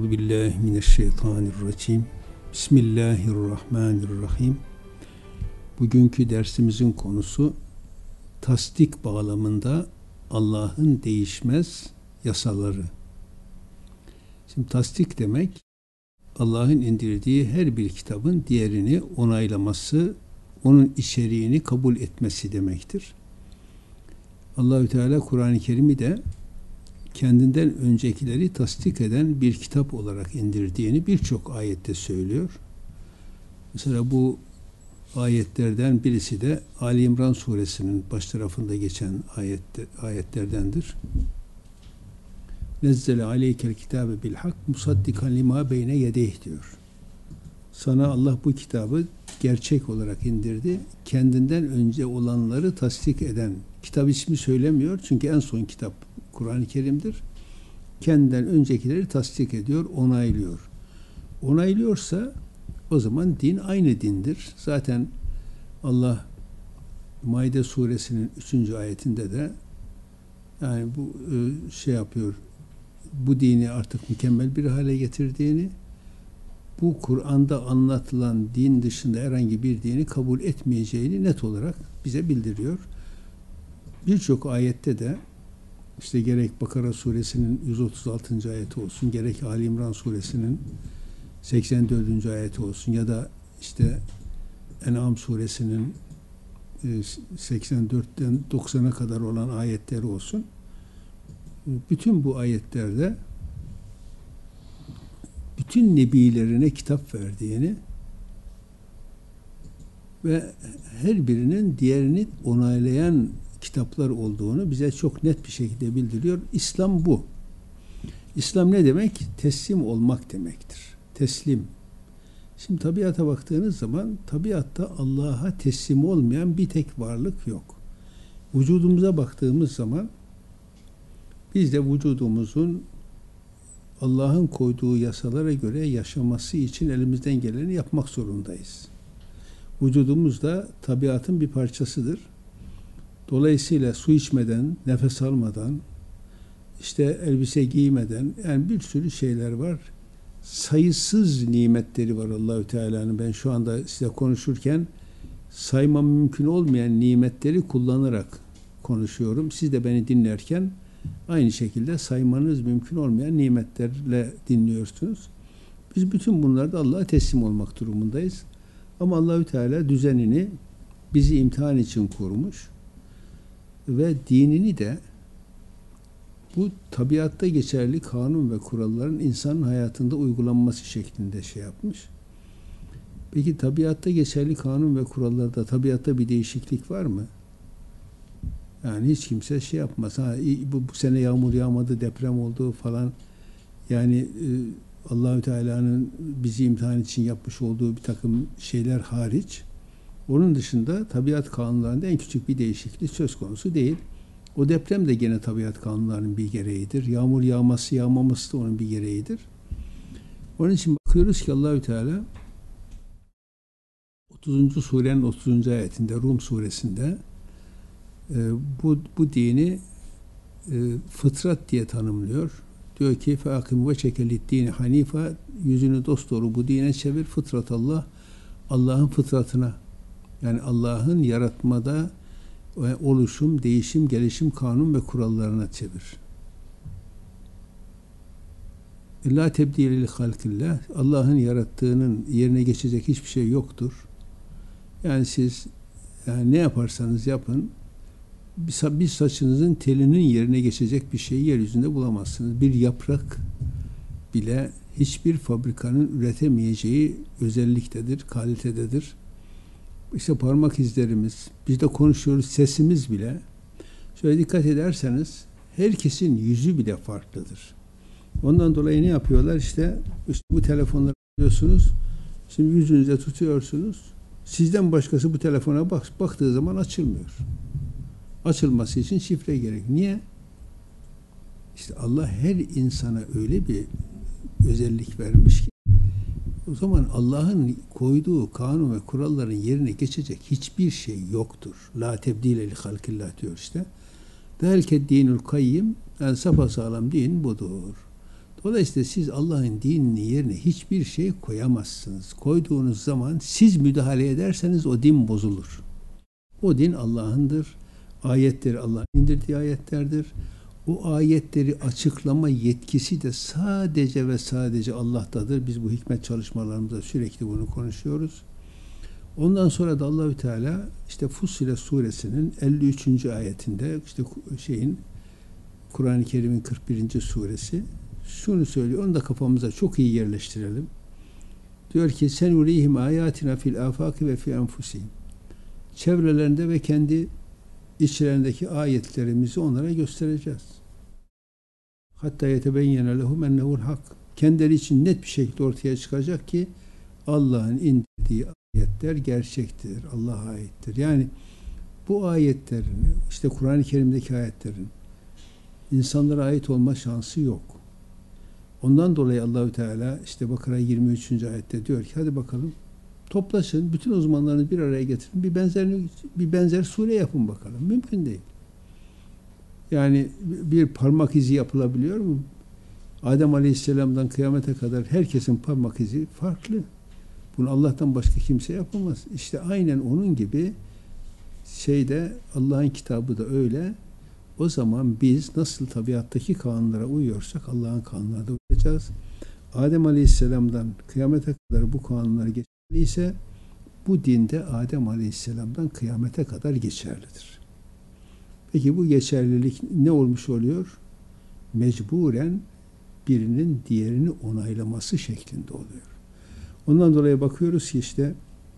Euzubillahimineşşeytanirracim. Bismillahirrahmanirrahim. Bugünkü dersimizin konusu tasdik bağlamında Allah'ın değişmez yasaları. Şimdi tasdik demek Allah'ın indirdiği her bir kitabın diğerini onaylaması, onun içeriğini kabul etmesi demektir. Allahü Teala Kur'an-ı Kerim'i de kendinden öncekileri tasdik eden bir kitap olarak indirdiğini birçok ayette söylüyor. Mesela bu ayetlerden birisi de Ali İmran suresinin baş tarafında geçen ayetlerdendir. Nezzele aleykel kitabe bil hak musaddikan lima beyne yedeyh diyor. Sana Allah bu kitabı gerçek olarak indirdi. Kendinden önce olanları tasdik eden. Kitap ismi söylemiyor. Çünkü en son kitap Kur'an-ı Kerim'dir. Kendinden öncekileri tasdik ediyor, onaylıyor. Onaylıyorsa o zaman din aynı dindir. Zaten Allah Maide suresinin 3. ayetinde de yani bu şey yapıyor. Bu dini artık mükemmel bir hale getirdiğini, bu Kur'an'da anlatılan din dışında herhangi bir dini kabul etmeyeceğini net olarak bize bildiriyor. Birçok ayette de işte gerek Bakara suresinin 136. ayeti olsun, gerek Ali İmran suresinin 84. ayeti olsun ya da işte En'am suresinin 84'ten 90'a kadar olan ayetleri olsun. Bütün bu ayetlerde bütün nebilerine kitap verdiğini ve her birinin diğerini onaylayan kitaplar olduğunu bize çok net bir şekilde bildiriyor. İslam bu. İslam ne demek? Teslim olmak demektir. Teslim. Şimdi tabiata baktığınız zaman tabiatta Allah'a teslim olmayan bir tek varlık yok. Vücudumuza baktığımız zaman biz de vücudumuzun Allah'ın koyduğu yasalara göre yaşaması için elimizden geleni yapmak zorundayız. Vücudumuz da tabiatın bir parçasıdır. Dolayısıyla su içmeden, nefes almadan, işte elbise giymeden, yani bir sürü şeyler var. Sayısız nimetleri var Allahü Teala'nın. Ben şu anda size konuşurken saymam mümkün olmayan nimetleri kullanarak konuşuyorum. Siz de beni dinlerken aynı şekilde saymanız mümkün olmayan nimetlerle dinliyorsunuz. Biz bütün bunlarda Allah'a teslim olmak durumundayız. Ama Allahü Teala düzenini bizi imtihan için kurmuş ve dinini de bu tabiatta geçerli kanun ve kuralların insanın hayatında uygulanması şeklinde şey yapmış. Peki tabiatta geçerli kanun ve kurallarda tabiatta bir değişiklik var mı? Yani hiç kimse şey yapmaz. Bu sene yağmur yağmadı, deprem oldu falan. Yani Allahü Teala'nın bizi imtihan için yapmış olduğu bir takım şeyler hariç, onun dışında tabiat kanunlarında en küçük bir değişiklik söz konusu değil. O deprem de gene tabiat kanunlarının bir gereğidir. Yağmur yağması, yağmaması da onun bir gereğidir. Onun için bakıyoruz ki Allahü Teala 30. surenin 30. ayetinde Rum suresinde bu dini fıtrat diye tanımlıyor. Diyor ki فَاَقِمْ وَچَكَ لِدِّينِ hanifa, yüzünü dosdoğru bu dine çevir, fıtrat Allah, Allah'ın fıtratına, yani Allah'ın yaratmada oluşum, değişim, gelişim, kanun ve kurallarına çevir. La tebdile li halkillah, Allah'ın yarattığının yerine geçecek hiçbir şey yoktur. Yani siz yani ne yaparsanız yapın, bir saçınızın telinin yerine geçecek bir şeyi yeryüzünde bulamazsınız. Bir yaprak bile hiçbir fabrikanın üretemeyeceği özelliktedir, kalitededir. İşte parmak izlerimiz, biz de konuşuyoruz, sesimiz bile. Şöyle dikkat ederseniz herkesin yüzü bile farklıdır. Ondan dolayı ne yapıyorlar? İşte bu telefonları alıyorsunuz, şimdi yüzünüze tutuyorsunuz. Sizden başkası bu telefona baktığı zaman açılmıyor. Açılması için şifre gerek. Niye? İşte Allah her insana öyle bir özellik vermiş ki o zaman Allah'ın koyduğu kanun ve kuralların yerine geçecek hiçbir şey yoktur. La tebdile li halkillah diyor işte. Belki dinül kayyim, yani sapasağlam din budur. Dolayısıyla siz Allah'ın dinini yerine hiçbir şey koyamazsınız. Koyduğunuz zaman siz müdahale ederseniz o din bozulur. O din Allah'ındır. Ayetleri Allah'ın indirdiği ayetlerdir. O ayetleri açıklama yetkisi de sadece ve sadece Allah'tadır. Biz bu hikmet çalışmalarımızda sürekli bunu konuşuyoruz. Ondan sonra da Allahü Teala işte Fussilet suresinin 53. ayetinde işte Kur'an-ı Kerim'in 41. suresi şunu söylüyor. Onu da kafamıza çok iyi yerleştirelim. Diyor ki sen urihim ayatina fil afaki ve fi enfusihim. Çevrelerinde ve kendi içlerindeki ayetlerimizi onlara göstereceğiz. Hatta yetebeyyene lehum ennehu'l hak. Kendileri için net bir şekilde ortaya çıkacak ki Allah'ın indirdiği ayetler gerçektir. Allah'a aittir. Yani bu ayetlerin, işte Kur'an-ı Kerim'deki ayetlerin insanlara ait olma şansı yok. Ondan dolayı Allahü Teala işte Bakara 23. ayette diyor ki hadi bakalım toplaşın, bütün uzmanlarını bir araya getirin, bir benzer sure yapın bakalım. Mümkün değil. Yani bir parmak izi yapılabiliyor mu? Adem Aleyhisselam'dan kıyamete kadar herkesin parmak izi farklı. Bunu Allah'tan başka kimse yapamaz. İşte aynen onun gibi Allah'ın kitabı da öyle. O zaman biz nasıl tabiattaki kanunlara uyuyorsak Allah'ın kanunlarına da uyacağız. Adem Aleyhisselam'dan kıyamete kadar bu kanunlar geçerliyse bu dinde Adem Aleyhisselam'dan kıyamete kadar geçerlidir. Peki bu geçerlilik ne olmuş oluyor? Mecburen birinin diğerini onaylaması şeklinde oluyor. Ondan dolayı bakıyoruz ki işte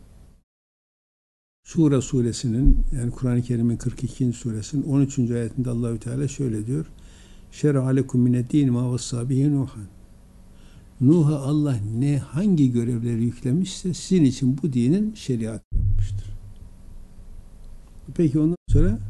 Şura suresinin yani Kur'an-ı Kerim'in 42. suresinin 13. ayetinde Allahü Teala şöyle diyor. Şer'a alekum mined-din ma vassa bihi Nuhan. Nuh'a Allah hangi görevleri yüklemişse sizin için bu dinin şeriatı yapmıştır. Peki ondan sonra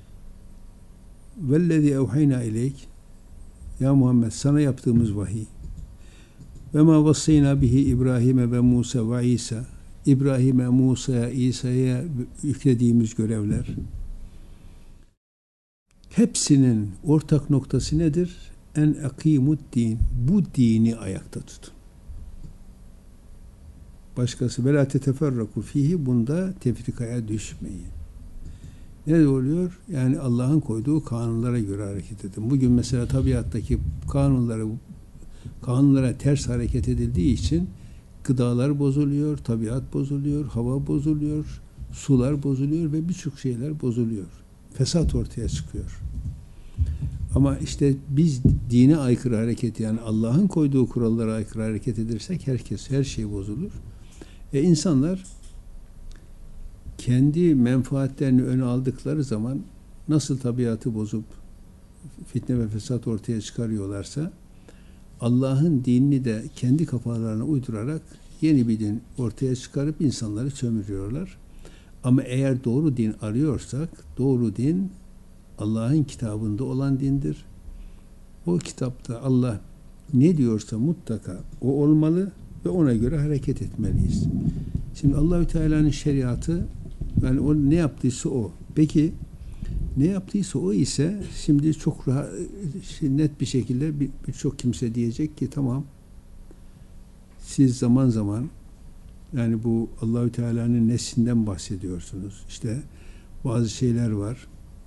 vellezî evhayna ileyk ya Muhammed sana yaptığımız vahiy ve ma vassayna bihi İbrahim'e ve Musa ve İsa İbrahim'e, Musa'ya, İsa'ya yüklediğimiz görevler hepsinin ortak noktası nedir? En akimud din. Bu dini ayakta tutun. Başkası ve la teteferraku fihi bunda tefrikaya düşmeyin. Ne oluyor? Yani Allah'ın koyduğu kanunlara göre hareket edin. Bugün mesela tabiattaki kanunlara ters hareket edildiği için gıdalar bozuluyor, tabiat bozuluyor, hava bozuluyor, sular bozuluyor ve birçok şeyler bozuluyor. Fesat ortaya çıkıyor. Ama işte biz dine aykırı hareket yani Allah'ın koyduğu kurallara aykırı hareket edersek her şey bozulur. İnsanlar kendi menfaatlerini öne aldıkları zaman nasıl tabiatı bozup fitne ve fesat ortaya çıkarıyorlarsa Allah'ın dinini de kendi kafalarına uydurarak yeni bir din ortaya çıkarıp insanları sömürüyorlar. Ama eğer doğru din arıyorsak, doğru din Allah'ın kitabında olan dindir. O kitapta Allah ne diyorsa mutlaka o olmalı ve ona göre hareket etmeliyiz. Şimdi Allahü Teala'nın şeriatı yani o ne yaptıysa o. Peki ne yaptıysa o ise şimdi çok rahat, net bir şekilde birçok kimse diyecek ki tamam siz zaman zaman yani bu Allahü Teala'nın neslinden bahsediyorsunuz. İşte bazı şeyler var.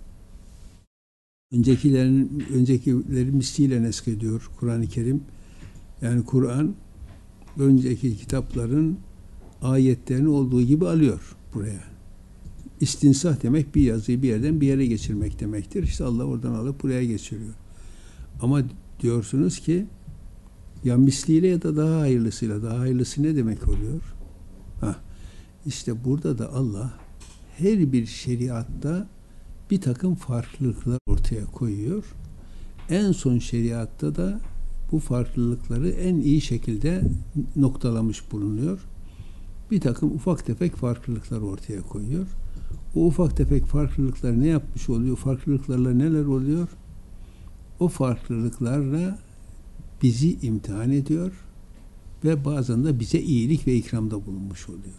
Öncekileri misliyle nesk ediyor Kur'an-ı Kerim. Yani Kur'an önceki kitapların ayetlerini olduğu gibi alıyor buraya. İstinsah demek bir yazıyı bir yerden bir yere geçirmek demektir. İşte Allah oradan alıp buraya geçiriyor. Ama diyorsunuz ki ya misliyle ya da daha hayırlısıyla. Daha hayırlısı ne demek oluyor? İşte burada da Allah her bir şeriatta bir takım farklılıklar ortaya koyuyor. En son şeriatta da bu farklılıkları en iyi şekilde noktalamış bulunuyor. Bir takım ufak tefek farklılıklar ortaya koyuyor. O ufak tefek farklılıklar ne yapmış oluyor? Farklılıklarla neler oluyor? O farklılıklarla bizi imtihan ediyor ve bazen de bize iyilik ve ikramda bulunmuş oluyor.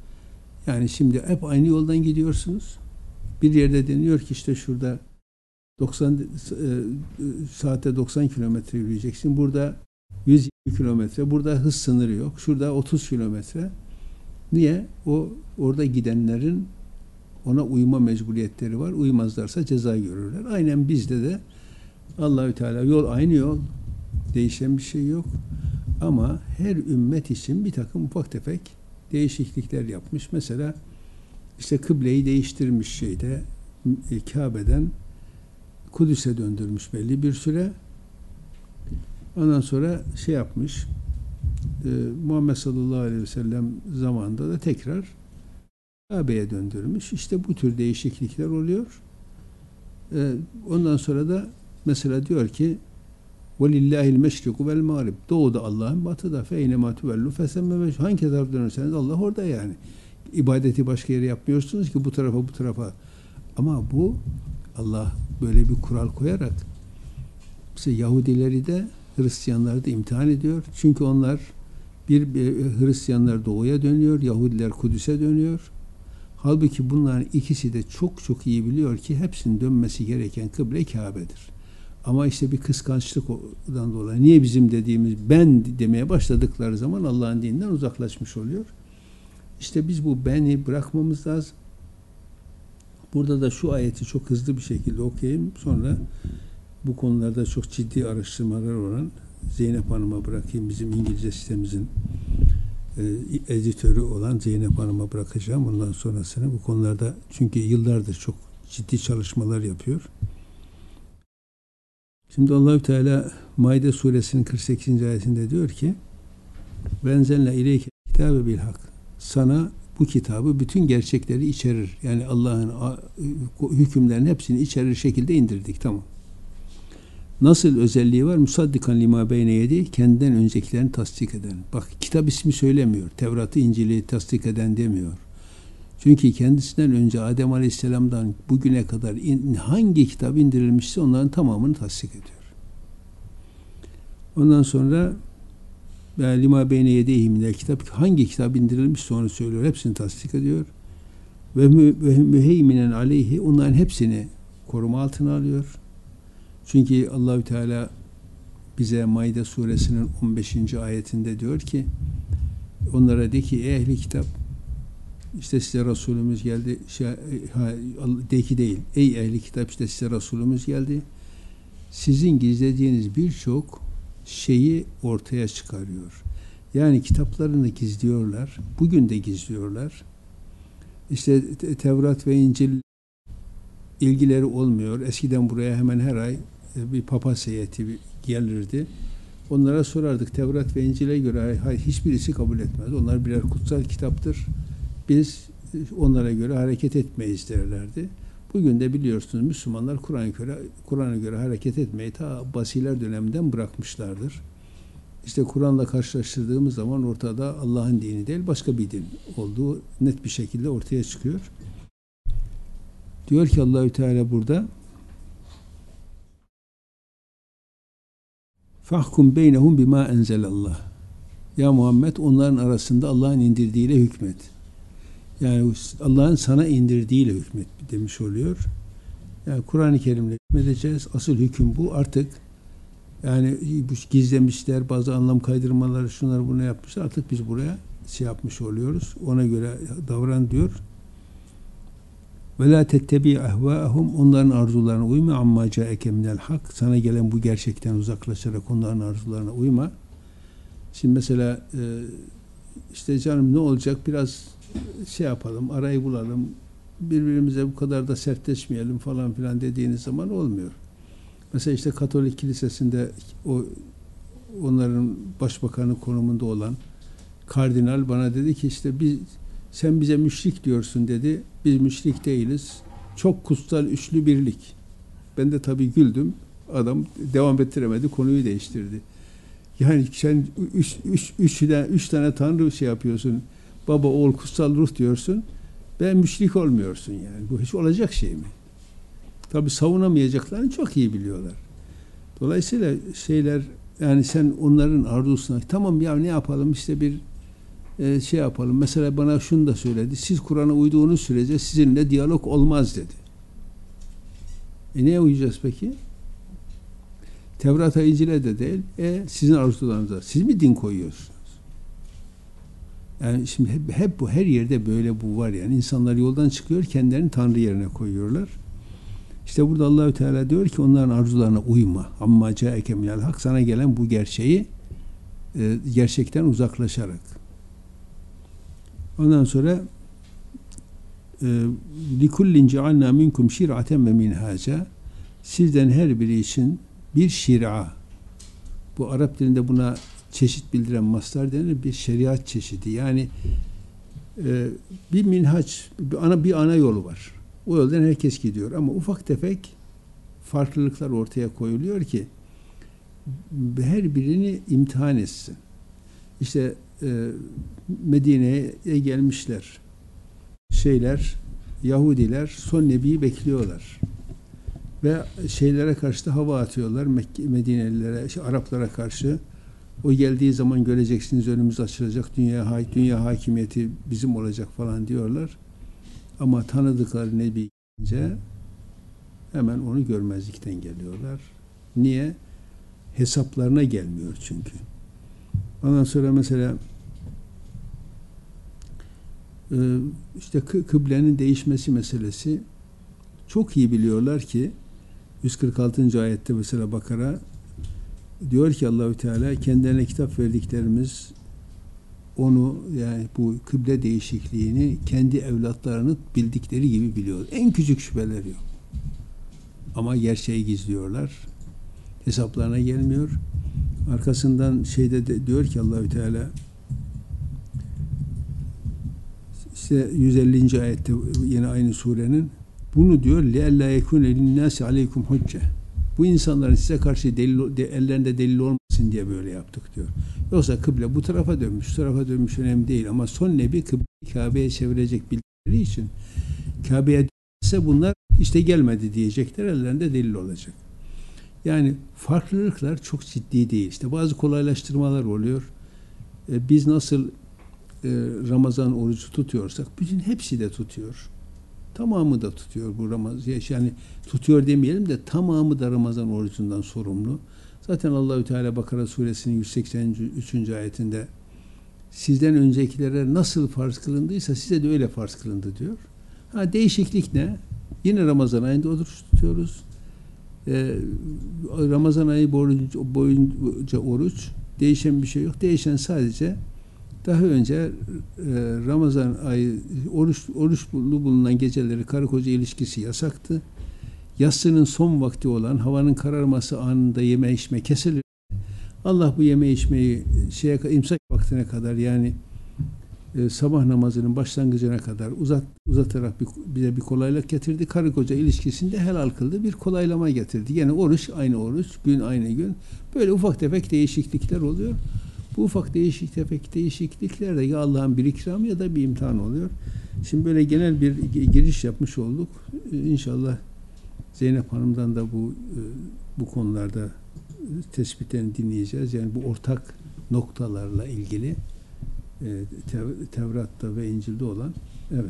Yani şimdi hep aynı yoldan gidiyorsunuz. Bir yerde deniyor ki işte şurada 90 saatte 90 kilometre yürüyeceksin. Burada 120 kilometre. Burada hız sınırı yok. Şurada 30 kilometre. Niye? Orada gidenlerin ona uyma mecburiyetleri var. Uymazlarsa ceza görürler. Aynen bizde de Allahü Teala yol aynı yol. Değişen bir şey yok. Ama her ümmet için bir takım ufak tefek değişiklikler yapmış. Mesela işte kıbleyi değiştirmiş Kabe'den Kudüs'e döndürmüş belli bir süre. Ondan sonra yapmış. Muhammed sallallahu aleyhi ve sellem zamanında da tekrar Kabe'ye döndürmüş. İşte bu tür değişiklikler oluyor. Ondan sonra da mesela diyor ki وَلِلَّهِ الْمَشْرِقُ وَالْمَغْرِبُ Doğuda Allah'ın, batıda فَاَيْنَمَا تُوَلُّ فَسَمَّ hangi tarafa dönerseniz Allah orada yani. İbadeti başka yere yapmıyorsunuz ki bu tarafa. Ama bu Allah böyle bir kural koyarak mesela Yahudileri de Hristiyanları da imtihan ediyor. Çünkü onlar Hristiyanlar doğuya dönüyor, Yahudiler Kudüs'e dönüyor. Halbuki bunların ikisi de çok çok iyi biliyor ki hepsinin dönmesi gereken kıble Kabe'dir. Ama işte bir kıskançlıktan dolayı niye bizim dediğimiz ben demeye başladıkları zaman Allah'ın dininden uzaklaşmış oluyor. İşte biz bu beni bırakmamız lazım. Burada da şu ayeti çok hızlı bir şekilde okuyayım. Sonra bu konularda çok ciddi araştırmalar olan Zeynep Hanım'a bırakayım. Bizim İngilizce sitemizin editörü olan Zeynep Hanım'a bırakacağım. Ondan sonrasını bu konularda çünkü yıllardır çok ciddi çalışmalar yapıyor. Şimdi Allahü Teala Maide suresinin 48. ayetinde diyor ki "Venzelne ileyke kitabe bil hak." Sana bu kitabı bütün gerçekleri içerir. Yani Allah'ın hükümlerinin hepsini içerir şekilde indirdik. Tamam. Nasıl özelliği var? Musaddikan lima beyne yedi, kendinden öncekilerini tasdik eden. Bak kitap ismi söylemiyor. Tevrat'ı, İncil'i tasdik eden demiyor. Çünkü kendisinden önce Adem Aleyhisselam'dan bugüne kadar hangi kitap indirilmişse onların tamamını tasdik ediyor. Ondan sonra lima beyne yedeyhimler kitap hangi kitap indirilmişse onu söylüyor. Hepsini tasdik ediyor. Ve müheyminen aleyhi onların hepsini koruma altına alıyor. Çünkü Allahü Teala bize Maide suresinin 15. ayetinde diyor ki onlara de ki ehli kitap işte size Resulümüz geldi de ki değil ey ehli kitap işte size Resulümüz geldi sizin gizlediğiniz birçok şeyi ortaya çıkarıyor. Yani kitaplarını gizliyorlar. Bugün de gizliyorlar. İşte Tevrat ve İncil ilgileri olmuyor. Eskiden buraya hemen her ay bir papaz heyeti gelirdi. Onlara sorardık. Tevrat ve İncil'e göre hiçbirisi kabul etmez. Onlar birer kutsal kitaptır. Biz onlara göre hareket etmeyiz derlerdi. Bugün de biliyorsunuz Müslümanlar Kur'an'a göre hareket etmeyi ta Abbasiler döneminden bırakmışlardır. İşte Kur'an'la karşılaştırdığımız zaman ortada Allah'ın dini değil başka bir din olduğu net bir şekilde ortaya çıkıyor. Diyor ki Allahü Teala burada "Fahkum beynehum bima enzelallah." Ya Muhammed onların arasında Allah'ın indirdiğiyle hükmet. Yani Allah'ın sana indirdiğiyle hükmet demiş oluyor. Yani Kur'an-ı Kerim'le hükmedeceğiz. Asıl hüküm bu. Artık yani gizlemişler, bazı anlam kaydırmaları, şunlar bunu yapmışlar. Artık biz buraya yapmış oluyoruz. Ona göre davran diyor. Ve la tettebi ahvaahum onların arzularına uyma amma caeke minel hak sana gelen bu gerçekten uzaklaşarak onların arzularına uyma. Şimdi mesela işte canım ne olacak biraz yapalım, arayı bulalım, birbirimize bu kadar da sertleşmeyelim falan filan dediğiniz zaman olmuyor. Mesela işte Katolik Kilisesi'nde onların başbakanı konumunda olan kardinal bana dedi ki işte sen bize müşrik diyorsun dedi. Biz müşrik değiliz. Çok kutsal üçlü birlik. Ben de tabii güldüm. Adam devam ettiremedi. Konuyu değiştirdi. Yani sen üç tane tanrı yapıyorsun. Baba, oğul, kutsal ruh diyorsun. Ben müşrik olmuyorsun yani. Bu hiç olacak şey mi? Tabii savunamayacaklarını çok iyi biliyorlar. Dolayısıyla yani sen onların arzusuna tamam ya ne yapalım işte bir yapalım. Mesela bana şunu da söyledi. Siz Kur'an'a uyduğunuz sürece sizinle diyalog olmaz dedi. Neye uyacağız peki? Tevrat'a, İncil'e de değil. Sizin arzularınıza. Siz mi din koyuyorsunuz? Yani şimdi hep bu, her yerde böyle bu var yani. İnsanlar yoldan çıkıyor, kendilerini Tanrı yerine koyuyorlar. İşte burada Allahü Teala diyor ki onların arzularına uyma. Amma caeke minel hak, sana gelen bu gerçeği gerçekten uzaklaşarak. Ondan sonra likullin cealna minkum şir'aten ve minhaca, sizden her biri için bir şir'a, bu Arap dilinde buna çeşit bildiren mastar denir, bir şeriat çeşidi. Yani bir minhaç, bir ana yolu var. O yoldan herkes gidiyor ama ufak tefek farklılıklar ortaya koyuluyor ki her birini imtihan etsin. İşte Medine'ye gelmişler. Yahudiler son Nebi'yi bekliyorlar. Ve şeylere karşı da hava atıyorlar. Medinelilere, Araplara karşı. O geldiği zaman göreceksiniz, önümüz açılacak, dünya hakimiyeti bizim olacak falan diyorlar. Ama tanıdıkları Nebi gelince hemen onu görmezlikten geliyorlar. Niye? Hesaplarına gelmiyor çünkü. Ondan sonra mesela işte kıblenin değişmesi meselesi, çok iyi biliyorlar ki 146. ayette mesela Bakara diyor ki Allahü Teala, kendilerine kitap verdiklerimiz onu, yani bu kıble değişikliğini kendi evlatlarını bildikleri gibi biliyor. En küçük şüpheleri yok. Ama gerçeği gizliyorlar. Hesaplarına gelmiyor. Arkasından diyor ki Allahü Teala, işte 150. ayette yine aynı surenin, bunu diyor لِأَلَّا يَكُونَ لِلنَّاسِ عَلَيْكُمْ حُجَّةً, bu insanların size karşı ellerinde delil olmasın diye böyle yaptık diyor. Yoksa kıble bu tarafa dönmüş, şu tarafa dönmüş önemli değil ama son Nebi kıbleyi Kabe'ye çevirecek bildikleri için Kabe'ye dönse bunlar işte gelmedi diyecekler, ellerinde delil olacak. Yani farklılıklar çok ciddi değil. İşte bazı kolaylaştırmalar oluyor. Biz nasıl Ramazan orucu tutuyorsak bütün hepsi de tutuyor. Tamamı da tutuyor bu Ramazan. Yani tutuyor demeyelim de tamamı da Ramazan orucundan sorumlu. Zaten Allahü Teala Bakara suresinin 183. ayetinde sizden öncekilere nasıl farz kılındıysa size de öyle farz kılındı diyor. Değişiklik ne? Yine Ramazan ayında oruç tutuyoruz. Ramazan ayı boyunca oruç. Değişen bir şey yok. Değişen sadece daha önce Ramazan ayı oruçlu bulunan geceleri karı koca ilişkisi yasaktı. Yatsının son vakti olan havanın kararması anında yeme içme kesilir. Allah bu yeme içmeyi imsak vaktine kadar, yani sabah namazının başlangıcına kadar uzatarak bize bir kolaylık getirdi. Karı koca ilişkisinde helal kıldı. Bir kolaylama getirdi. Yine oruç aynı oruç, gün aynı gün. Böyle ufak tefek değişiklikler oluyor. Bu ufak değişiklikler de ya Allah'ın bir ikramı ya da bir imtihan oluyor. Şimdi böyle genel bir giriş yapmış olduk. İnşallah Zeynep Hanım'dan da bu konularda tespitlerini dinleyeceğiz. Yani bu ortak noktalarla ilgili Tevrat'ta ve İncil'de olan. Evet.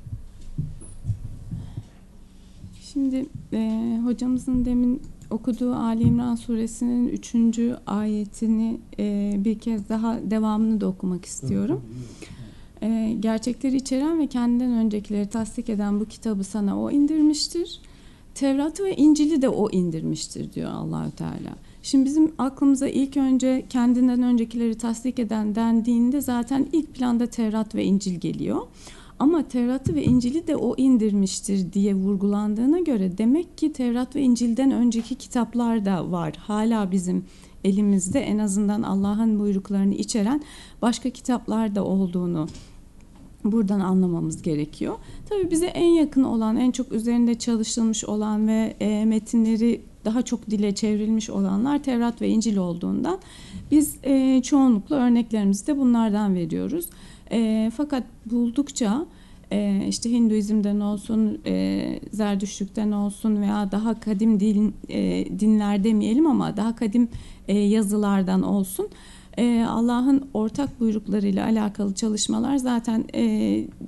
Şimdi hocamızın demin okuduğu Ali İmran suresinin 3. ayetini bir kez daha devamını da okumak istiyorum. Gerçekleri içeren ve kendinden öncekileri tasdik eden bu kitabı sana o indirmiştir. Tevrat'ı ve İncil'i de o indirmiştir diyor Allahü Teala. Şimdi bizim aklımıza ilk önce kendinden öncekileri tasdik eden dendiğinde zaten ilk planda Tevrat ve İncil geliyor. Ama Tevrat'ı ve İncil'i de o indirmiştir diye vurgulandığına göre demek ki Tevrat ve İncil'den önceki kitaplar da var. Hala bizim elimizde en azından Allah'ın buyruklarını içeren başka kitaplar da olduğunu buradan anlamamız gerekiyor. Tabii bize en yakın olan, en çok üzerinde çalışılmış olan ve metinleri daha çok dile çevrilmiş olanlar Tevrat ve İncil olduğundan biz çoğunlukla örneklerimizi de bunlardan veriyoruz. Fakat buldukça işte Hinduizm'den olsun, Zerdüştlük'ten olsun veya daha kadim dinler demeyelim ama daha kadim yazılardan olsun, Allah'ın ortak buyruklarıyla alakalı çalışmalar zaten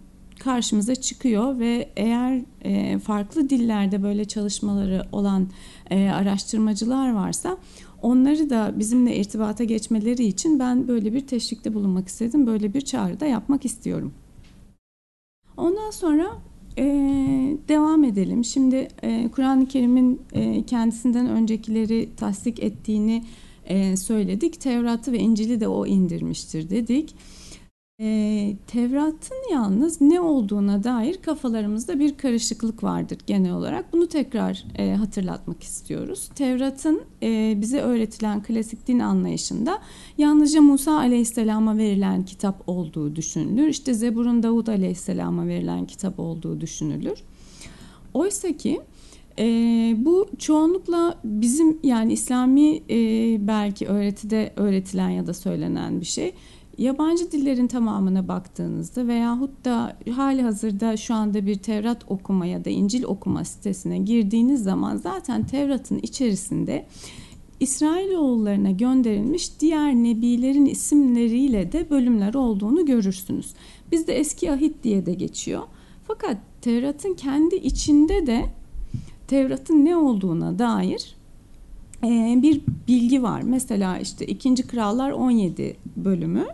karşımıza çıkıyor ve eğer farklı dillerde böyle çalışmaları olan araştırmacılar varsa onları da bizimle irtibata geçmeleri için ben böyle bir teşvikte bulunmak istedim. Böyle bir çağrı da yapmak istiyorum. Ondan sonra devam edelim. Şimdi Kur'an-ı Kerim'in kendisinden öncekileri tasdik ettiğini söyledik. Tevrat'ı ve İncil'i de o indirmiştir dedik. Tevrat'ın yalnız ne olduğuna dair kafalarımızda bir karışıklık vardır genel olarak. Bunu tekrar hatırlatmak istiyoruz. Tevrat'ın bize öğretilen klasik din anlayışında yalnızca Musa Aleyhisselam'a verilen kitap olduğu düşünülür. İşte Zebur'un Davud Aleyhisselam'a verilen kitap olduğu düşünülür. Oysa ki bu çoğunlukla bizim yani İslami belki öğretide öğretilen ya da söylenen bir şey. Yabancı dillerin tamamına baktığınızda veyahut da hali hazırda şu anda bir Tevrat okuma ya da İncil okuma sitesine girdiğiniz zaman zaten Tevrat'ın içerisinde İsrailoğullarına gönderilmiş diğer nebilerin isimleriyle de bölümler olduğunu görürsünüz. Bizde Eski Ahit diye de geçiyor. Fakat Tevrat'ın kendi içinde de Tevrat'ın ne olduğuna dair bir bilgi var. Mesela işte 2. Krallar 17 bölümü.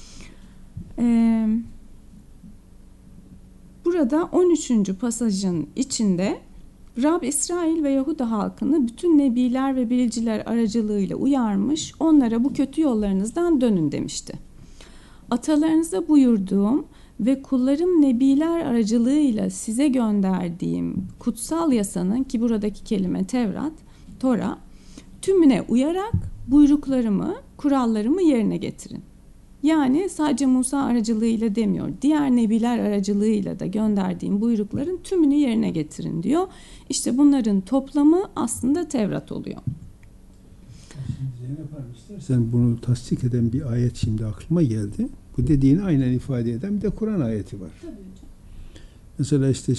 Burada 13. pasajın içinde Rab İsrail ve Yahuda halkını bütün nebiler ve biliciler aracılığıyla uyarmış, onlara bu kötü yollarınızdan dönün demişti. Atalarınıza buyurduğum ve kullarım nebiler aracılığıyla size gönderdiğim kutsal yasanın, ki buradaki kelime Tevrat, Tora, tümüne uyarak buyruklarımı, kurallarımı yerine getirin. Yani sadece Musa aracılığıyla demiyor. Diğer nebiler aracılığıyla da gönderdiğim buyrukların tümünü yerine getirin diyor. İşte bunların toplamı aslında Tevrat oluyor. Zeynep Hanım, istersen bunu tasdik eden bir ayet şimdi aklıma geldi. Bu dediğini aynen ifade eden bir de Kur'an ayeti var. Tabii. Mesela işte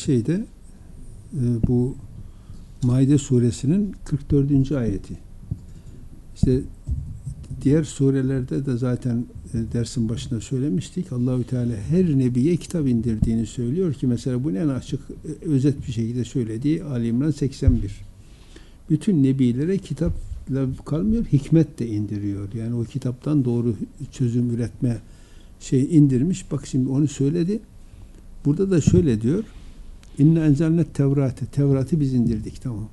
bu Maide suresinin 44. ayeti. İşte diğer surelerde de zaten dersin başında söylemiştik. Allahü Teala her nebiye kitap indirdiğini söylüyor ki mesela bunu en açık özet bir şekilde söylediği Ali İmran 81. Bütün nebilere kitapla kalmıyor, hikmet de indiriyor. Yani o kitaptan doğru çözüm üretme indirmiş. Bak şimdi onu söyledi. Burada da şöyle diyor. İnne enzelnet Tevrat'ı. Tevrat'ı biz indirdik. Tamam.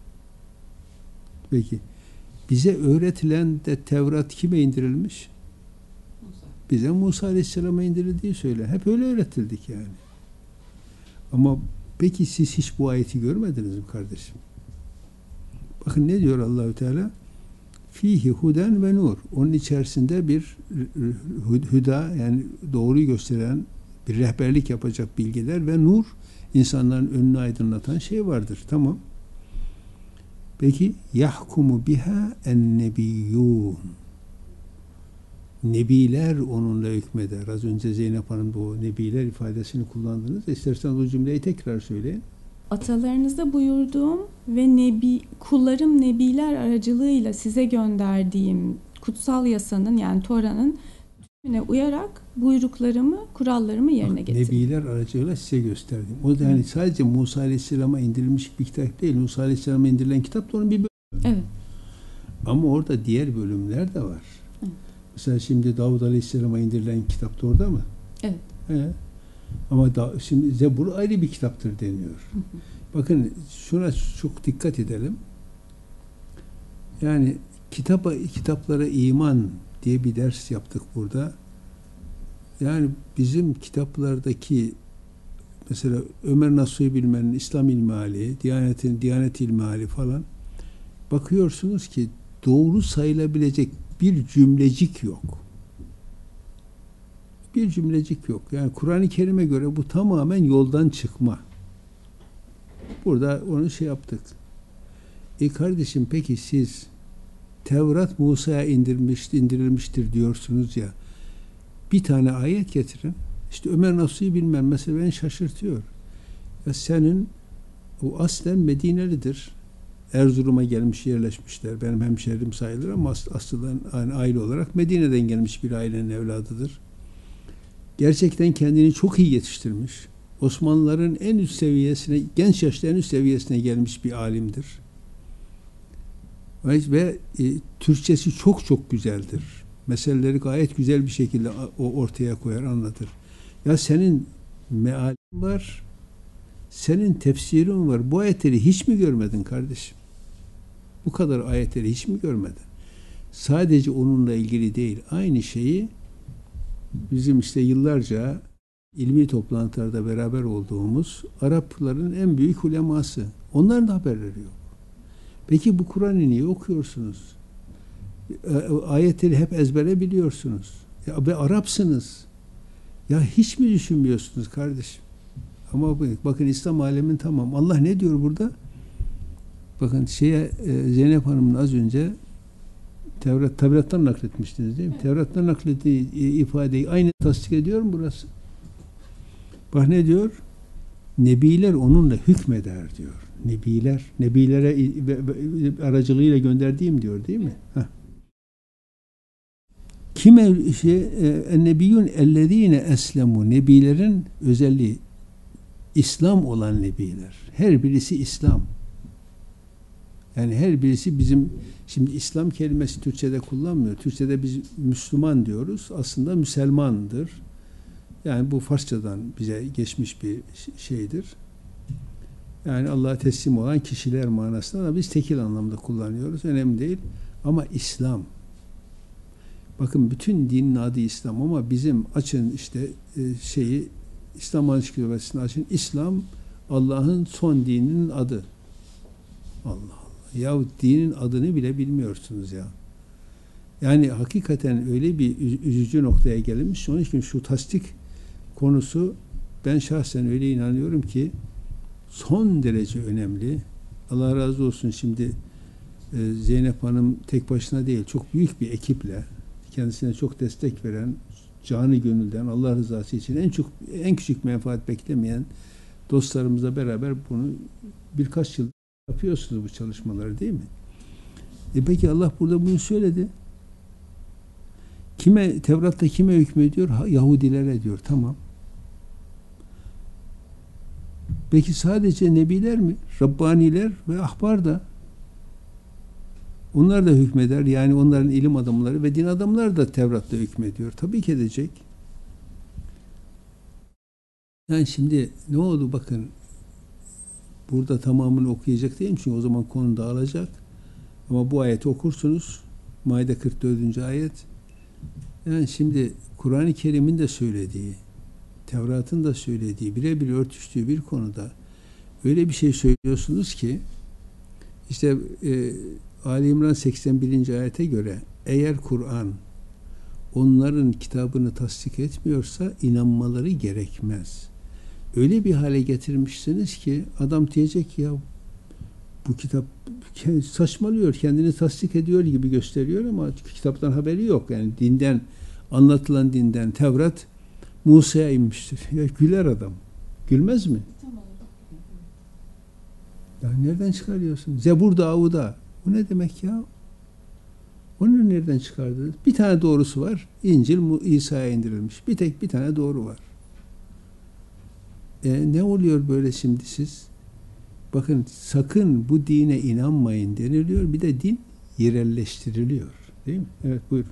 Peki. Bize öğretilen de Tevrat kime indirilmiş? Bize Musa Aleyhisselam'a indirildiği söyle. Hep öyle öğretildik yani. Ama peki siz hiç bu ayeti görmediniz mi kardeşim? Bakın ne diyor Allahü Teala? Fihi huden ve nur. Onun içerisinde bir hüda, yani doğruyu gösteren, bir rehberlik yapacak bilgiler ve nur, insanların önünü aydınlatan şey vardır. Tamam. Peki yahkumu biha en-nebiyyun. Nebiler onunla hükmeder. Az önce Zeynep Hanım bu nebiler ifadesini kullandınız. İsterseniz o cümleyi tekrar söyleyin. Atalarınıza buyurduğum ve kullarım nebiler aracılığıyla size gönderdiğim kutsal yasanın, yani Tora'nın tümüne uyarak buyruklarımı, kurallarımı yerine getirin. Nebiler aracılığıyla size gösterdim. O da yani sadece Musa Aleyhisselam'a indirilmiş bir kitap değil. Musa Aleyhisselam'a indirilen kitap da onun bir bölümü. Evet. Ama orada diğer bölümler de var. Evet. Mesela şimdi Davud Aleyhisselam'a indirilen kitap da orada mı? Evet. Ama şimdi Zebur ayrı bir kitaptır deniyor. Bakın şuna çok dikkat edelim. Yani kitaplara iman diye bir ders yaptık burada. Yani bizim kitaplardaki mesela Ömer Nasuhi Bilmen'in İslam İlmihali, Diyanet İlmihali falan, bakıyorsunuz ki doğru sayılabilecek bir cümlecik yok. Bir cümlecik yok. Yani Kur'an-ı Kerim'e göre bu tamamen yoldan çıkma. Burada onu yaptık. Kardeşim, peki siz Tevrat Musa'ya indirilmiştir diyorsunuz ya. Bir tane ayet getirin. İşte Ömer Nasuhi Bilmen mesela beni şaşırtıyor. Ya senin o aslen Medinelidir. Erzurum'a gelmiş, yerleşmişler. Benim hemşehrim sayılır ama aslında yani aile olarak Medine'den gelmiş bir ailenin evladıdır. Gerçekten kendini çok iyi yetiştirmiş. Osmanlıların en üst seviyesine, genç yaşta en üst seviyesine gelmiş bir alimdir. Ve Türkçesi çok çok güzeldir. Meseleleri gayet güzel bir şekilde o ortaya koyar, anlatır. Ya senin mealin var, senin tefsirin var. Bu ayetleri hiç mi görmedin kardeşim? Bu kadar ayetleri hiç mi görmedin? Sadece onunla ilgili değil. Aynı şeyi bizim işte yıllarca ilmi toplantılarda beraber olduğumuz Arapların en büyük uleması. Onların da haberleri yok. Peki bu Kur'an'ı niye okuyorsunuz? Ayetleri hep ezbere biliyorsunuz. Ya be Arapsınız. Ya hiç mi düşünmüyorsunuz kardeşim? Ama bakın İslam alemin tamam. Allah ne diyor burada? Bakın Zeynep Hanım'ın az önce Tevrat'tan nakletmiştiniz değil mi? Evet. Tevrat'tan naklettiği ifadeyi aynı tasdik ediyor mu burası? Bak ne diyor? Nebiler onunla hükmeder diyor. Nebilere aracılığıyla gönderdiğim diyor değil mi? Evet. Kime nebiyyun ellezine eslemu, nebilerin özelliği İslam olan nebiler. Her birisi İslam. Yani her birisi bizim, şimdi İslam kelimesi Türkçe'de kullanmıyor. Türkçe'de biz Müslüman diyoruz. Aslında Müselmandır. Yani bu Farsçadan bize geçmiş bir şeydir. Yani Allah'a teslim olan kişiler manasında da biz tekil anlamda kullanıyoruz. Önemli değil. Ama İslam. Bakın bütün dinin adı İslam ama bizim açın işte İslam Ansiklopedisini açın. İslam Allah'ın son dininin adı. Allah Allah. Ya dinin adını bile bilmiyorsunuz ya. Yani hakikaten öyle bir üzücü noktaya gelinmiş. Onun için şu tasdik konusu, ben şahsen öyle inanıyorum ki son derece önemli. Allah razı olsun, şimdi Zeynep Hanım tek başına değil, çok büyük bir ekiple, kendisine çok destek veren, canı gönülden Allah rızası için en küçük menfaat beklemeyen dostlarımızla beraber bunu birkaç yıl yapıyorsunuz, bu çalışmaları değil mi? Peki Allah burada bunu söyledi. Tevrat'ta kime hükmediyor? Yahudilere diyor. Tamam. Peki sadece nebiler mi? Rabbaniler ve ahbar da. Onlar da hükmeder. Yani onların ilim adamları ve din adamları da Tevrat'ta hükmediyor. Tabii ki edecek. Yani şimdi ne oldu bakın. Burada tamamını okuyacak değilim çünkü o zaman konu dağılacak. Ama bu ayeti okursunuz. Maide 44. ayet. Yani şimdi Kur'an-ı Kerim'in de söylediği, Tevrat'ın da söylediği, birebir örtüştüğü bir konuda öyle bir şey söylüyorsunuz ki işte Ali İmran 81. ayete göre eğer Kur'an onların kitabını tasdik etmiyorsa inanmaları gerekmez. Öyle bir hale getirmişsiniz ki adam diyecek ya bu kitap saçmalıyor, kendini tasdik ediyor gibi gösteriyor ama kitaptan haberi yok. Yani dinden, anlatılan dinden Tevrat Musa'ya inmiştir. Ya güler adam. Gülmez mi? Tamam. Ya nereden çıkarıyorsun? Zebur Davud'a. Bu ne demek ya? Onu nereden çıkardınız? Bir tane doğrusu var. İncil İsa'ya indirilmiş. Bir tane doğru var. Ne oluyor böyle şimdi siz? Bakın sakın bu dine inanmayın deniliyor. Bir de din yerelleştiriliyor. Değil mi? Evet, buyurun.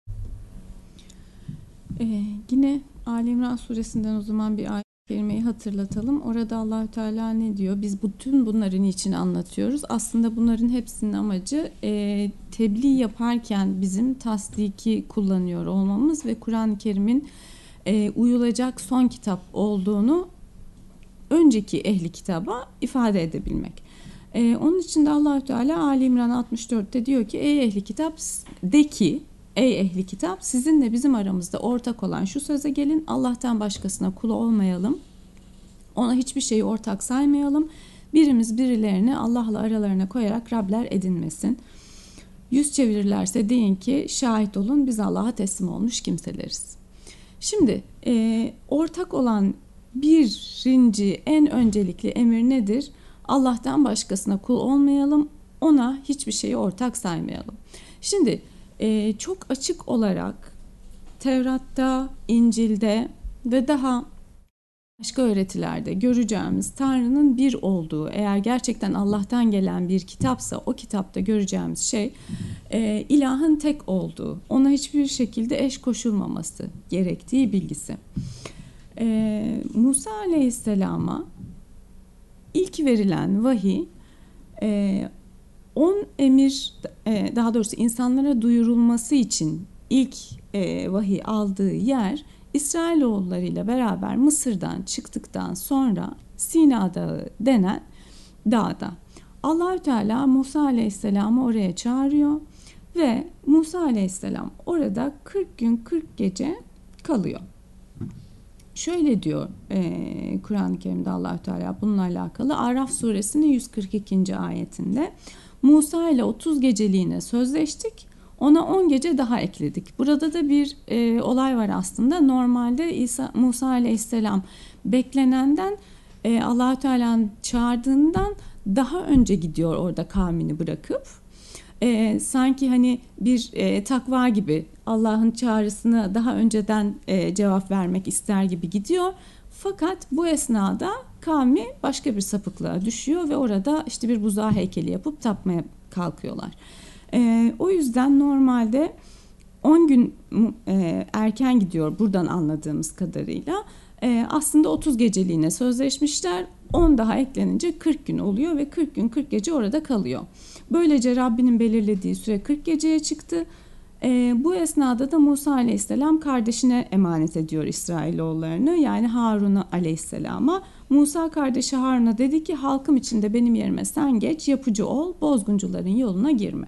Yine Ali İmran suresinden o zaman bir ayet kelimeyi hatırlatalım. Orada Allahü Teala ne diyor? Biz bütün bunları niçin anlatıyoruz? Aslında bunların hepsinin amacı tebliğ yaparken bizim tasdiki kullanıyor olmamız ve Kur'an-ı Kerim'in uyulacak son kitap olduğunu önceki ehli kitaba ifade edebilmek. Onun için de Allahü Teala Ali İmran 64'te diyor ki ey ehli kitap de ki ey ehli kitap sizinle bizim aramızda ortak olan şu söze gelin, Allah'tan başkasına kul olmayalım, ona hiçbir şeyi ortak saymayalım, birimiz birilerini Allah'la aralarına koyarak Rabler edinmesin. Yüz çevirirlerse deyin ki şahit olun biz Allah'a teslim olmuş kimseleriz. Şimdi ortak olan birinci en öncelikli emir nedir? Allah'tan başkasına kul olmayalım, ona hiçbir şeyi ortak saymayalım. Şimdi çok açık olarak Tevrat'ta, İncil'de ve daha başka öğretilerde göreceğimiz Tanrı'nın bir olduğu, eğer gerçekten Allah'tan gelen bir kitapsa o kitapta göreceğimiz şey ilahın tek olduğu, ona hiçbir şekilde eş koşulmaması gerektiği bilgisi. Musa Aleyhisselam'a ilk verilen vahiy 10 emir, daha doğrusu insanlara duyurulması için ilk vahiy aldığı yer İsrailoğulları ile beraber Mısır'dan çıktıktan sonra Sina Dağı denen dağda. Allahü Teala Musa Aleyhisselam'ı oraya çağırıyor ve Musa Aleyhisselam orada 40 gün 40 gece kalıyor. Şöyle diyor Kur'an-ı Kerim'de Allahü Teala bununla alakalı Araf suresinin 142. ayetinde: Musa ile 30 geceliğine sözleştik, ona 10 gece daha ekledik. Burada da bir olay var aslında. Normalde Musa Aleyhisselam beklenenden, Allahü Teala'nın çağırdığından daha önce gidiyor orada kavmini bırakıp. Sanki hani bir takva gibi Allah'ın çağrısına daha önceden cevap vermek ister gibi gidiyor. Fakat bu esnada kavmi başka bir sapıklığa düşüyor ve orada işte bir buzağı heykeli yapıp tapmaya kalkıyorlar. O yüzden normalde 10 gün erken gidiyor buradan anladığımız kadarıyla. Aslında 30 geceliğine sözleşmişler. 10 daha eklenince 40 gün oluyor ve 40 gün 40 gece orada kalıyor. Böylece Rabbinin belirlediği süre 40 geceye çıktı. Bu esnada da Musa Aleyhisselam kardeşine emanet ediyor İsrailoğullarını, yani Harun Aleyhisselam'a. Musa kardeşi Harun'a dedi ki halkım içinde benim yerime sen geç, yapıcı ol, bozguncuların yoluna girme.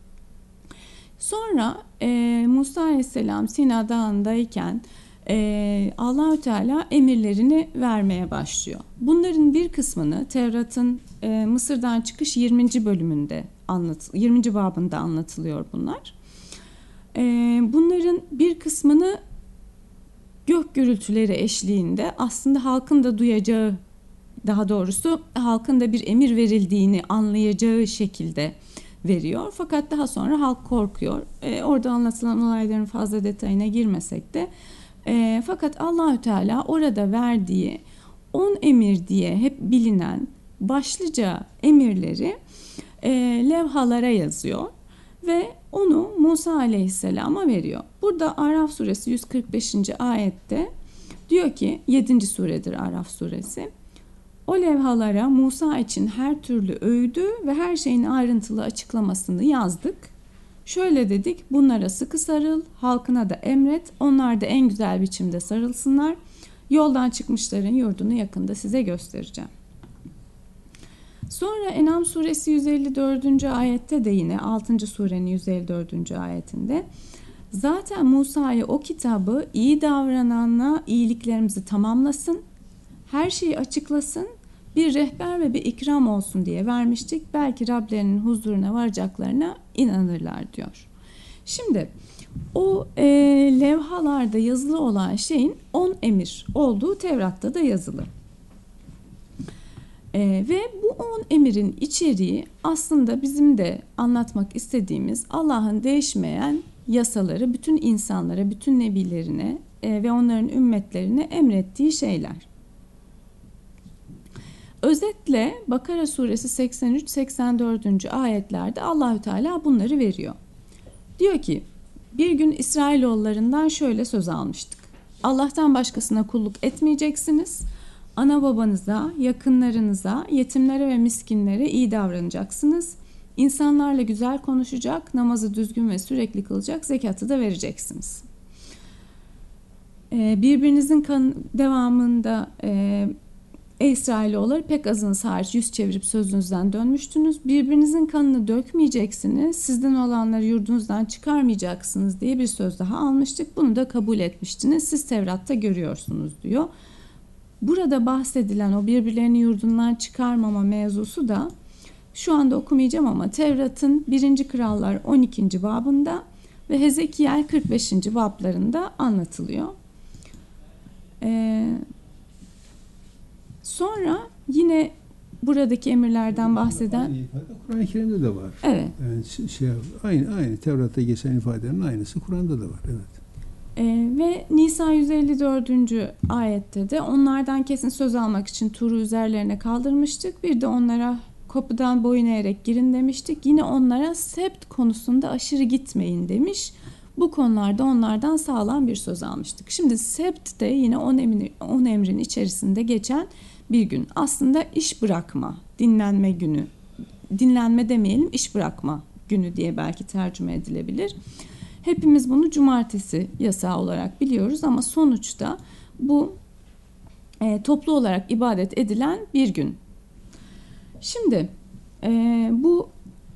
Sonra Musa Aleyhisselam Sina Dağı'ndayken Allahü Teala emirlerini vermeye başlıyor. Bunların bir kısmını Tevrat'ın Mısır'dan çıkış 20. bölümünde 20. babında anlatılıyor bunlar. Bunların bir kısmını gök gürültüleri eşliğinde aslında halkın da duyacağı, daha doğrusu halkın da bir emir verildiğini anlayacağı şekilde veriyor. Fakat daha sonra halk korkuyor. Orada anlatılan olayların fazla detayına girmesek de fakat Allahü Teala orada verdiği 10 emir diye hep bilinen başlıca emirleri levhalara yazıyor ve onu Musa Aleyhisselam'a veriyor. Burada Araf suresi 145. ayette diyor ki, 7. suredir Araf suresi: o levhalara Musa için her türlü öğüdü ve her şeyin ayrıntılı açıklamasını yazdık. Şöyle dedik: bunlara sıkı sarıl, halkına da emret, onlar da en güzel biçimde sarılsınlar. Yoldan çıkmışların yurdunu yakında size göstereceğim. Sonra En'am suresi 154. ayette de yine 6. surenin 154. ayetinde zaten Musa'ya o kitabı iyi davrananla iyiliklerimizi tamamlasın, her şeyi açıklasın, bir rehber ve bir ikram olsun diye vermiştik. Belki Rablerinin huzuruna varacaklarına inanırlar diyor. Şimdi o levhalarda yazılı olan şeyin 10 emir olduğu Tevrat'ta da yazılı. Ve bu 10 emirin içeriği aslında bizim de anlatmak istediğimiz Allah'ın değişmeyen yasaları bütün insanlara, bütün nebilerine ve onların ümmetlerine emrettiği şeyler. Özetle Bakara suresi 83-84. ayetlerde Allahü Teala bunları veriyor. Diyor ki, bir gün İsrailoğullarından şöyle söz almıştık: Allah'tan başkasına kulluk etmeyeceksiniz. Ana babanıza, yakınlarınıza, yetimlere ve miskinlere iyi davranacaksınız. İnsanlarla güzel konuşacak, namazı düzgün ve sürekli kılacak, zekatı da vereceksiniz. Birbirinizin devamında ey İsrailoğulları, pek azınız hariç yüz çevirip sözünüzden dönmüştünüz. Birbirinizin kanını dökmeyeceksiniz, sizden olanları yurdunuzdan çıkarmayacaksınız diye bir söz daha almıştık. Bunu da kabul etmiştiniz. Siz Tevrat'ta görüyorsunuz diyor. Burada bahsedilen o birbirlerini yurdundan çıkarmama mevzusu da şu anda okumayacağım ama Tevrat'ın 1. Krallar 12. babında ve Hezekiel 45. bablarında anlatılıyor. Sonra yine buradaki emirlerden bahseden Kur'an-ı Kerim'de de var. Evet. Yani aynı Tevrat'ta geçen ifadelerin aynısı Kur'an'da da var. Evet. Ve Nisa 154. ayette de onlardan kesin söz almak için Tur'u üzerlerine kaldırmıştık. Bir de onlara kapıdan boyun eğerek girin demiştik. Yine onlara sebt konusunda aşırı gitmeyin demiş. Bu konularda onlardan sağlam bir söz almıştık. Şimdi sebt de yine 10 emrin içerisinde geçen bir gün. Aslında iş bırakma, dinlenme günü. Dinlenme demeyelim, iş bırakma günü diye belki tercüme edilebilir. Hepimiz bunu cumartesi yasağı olarak biliyoruz ama sonuçta bu toplu olarak ibadet edilen bir gün. Şimdi bu...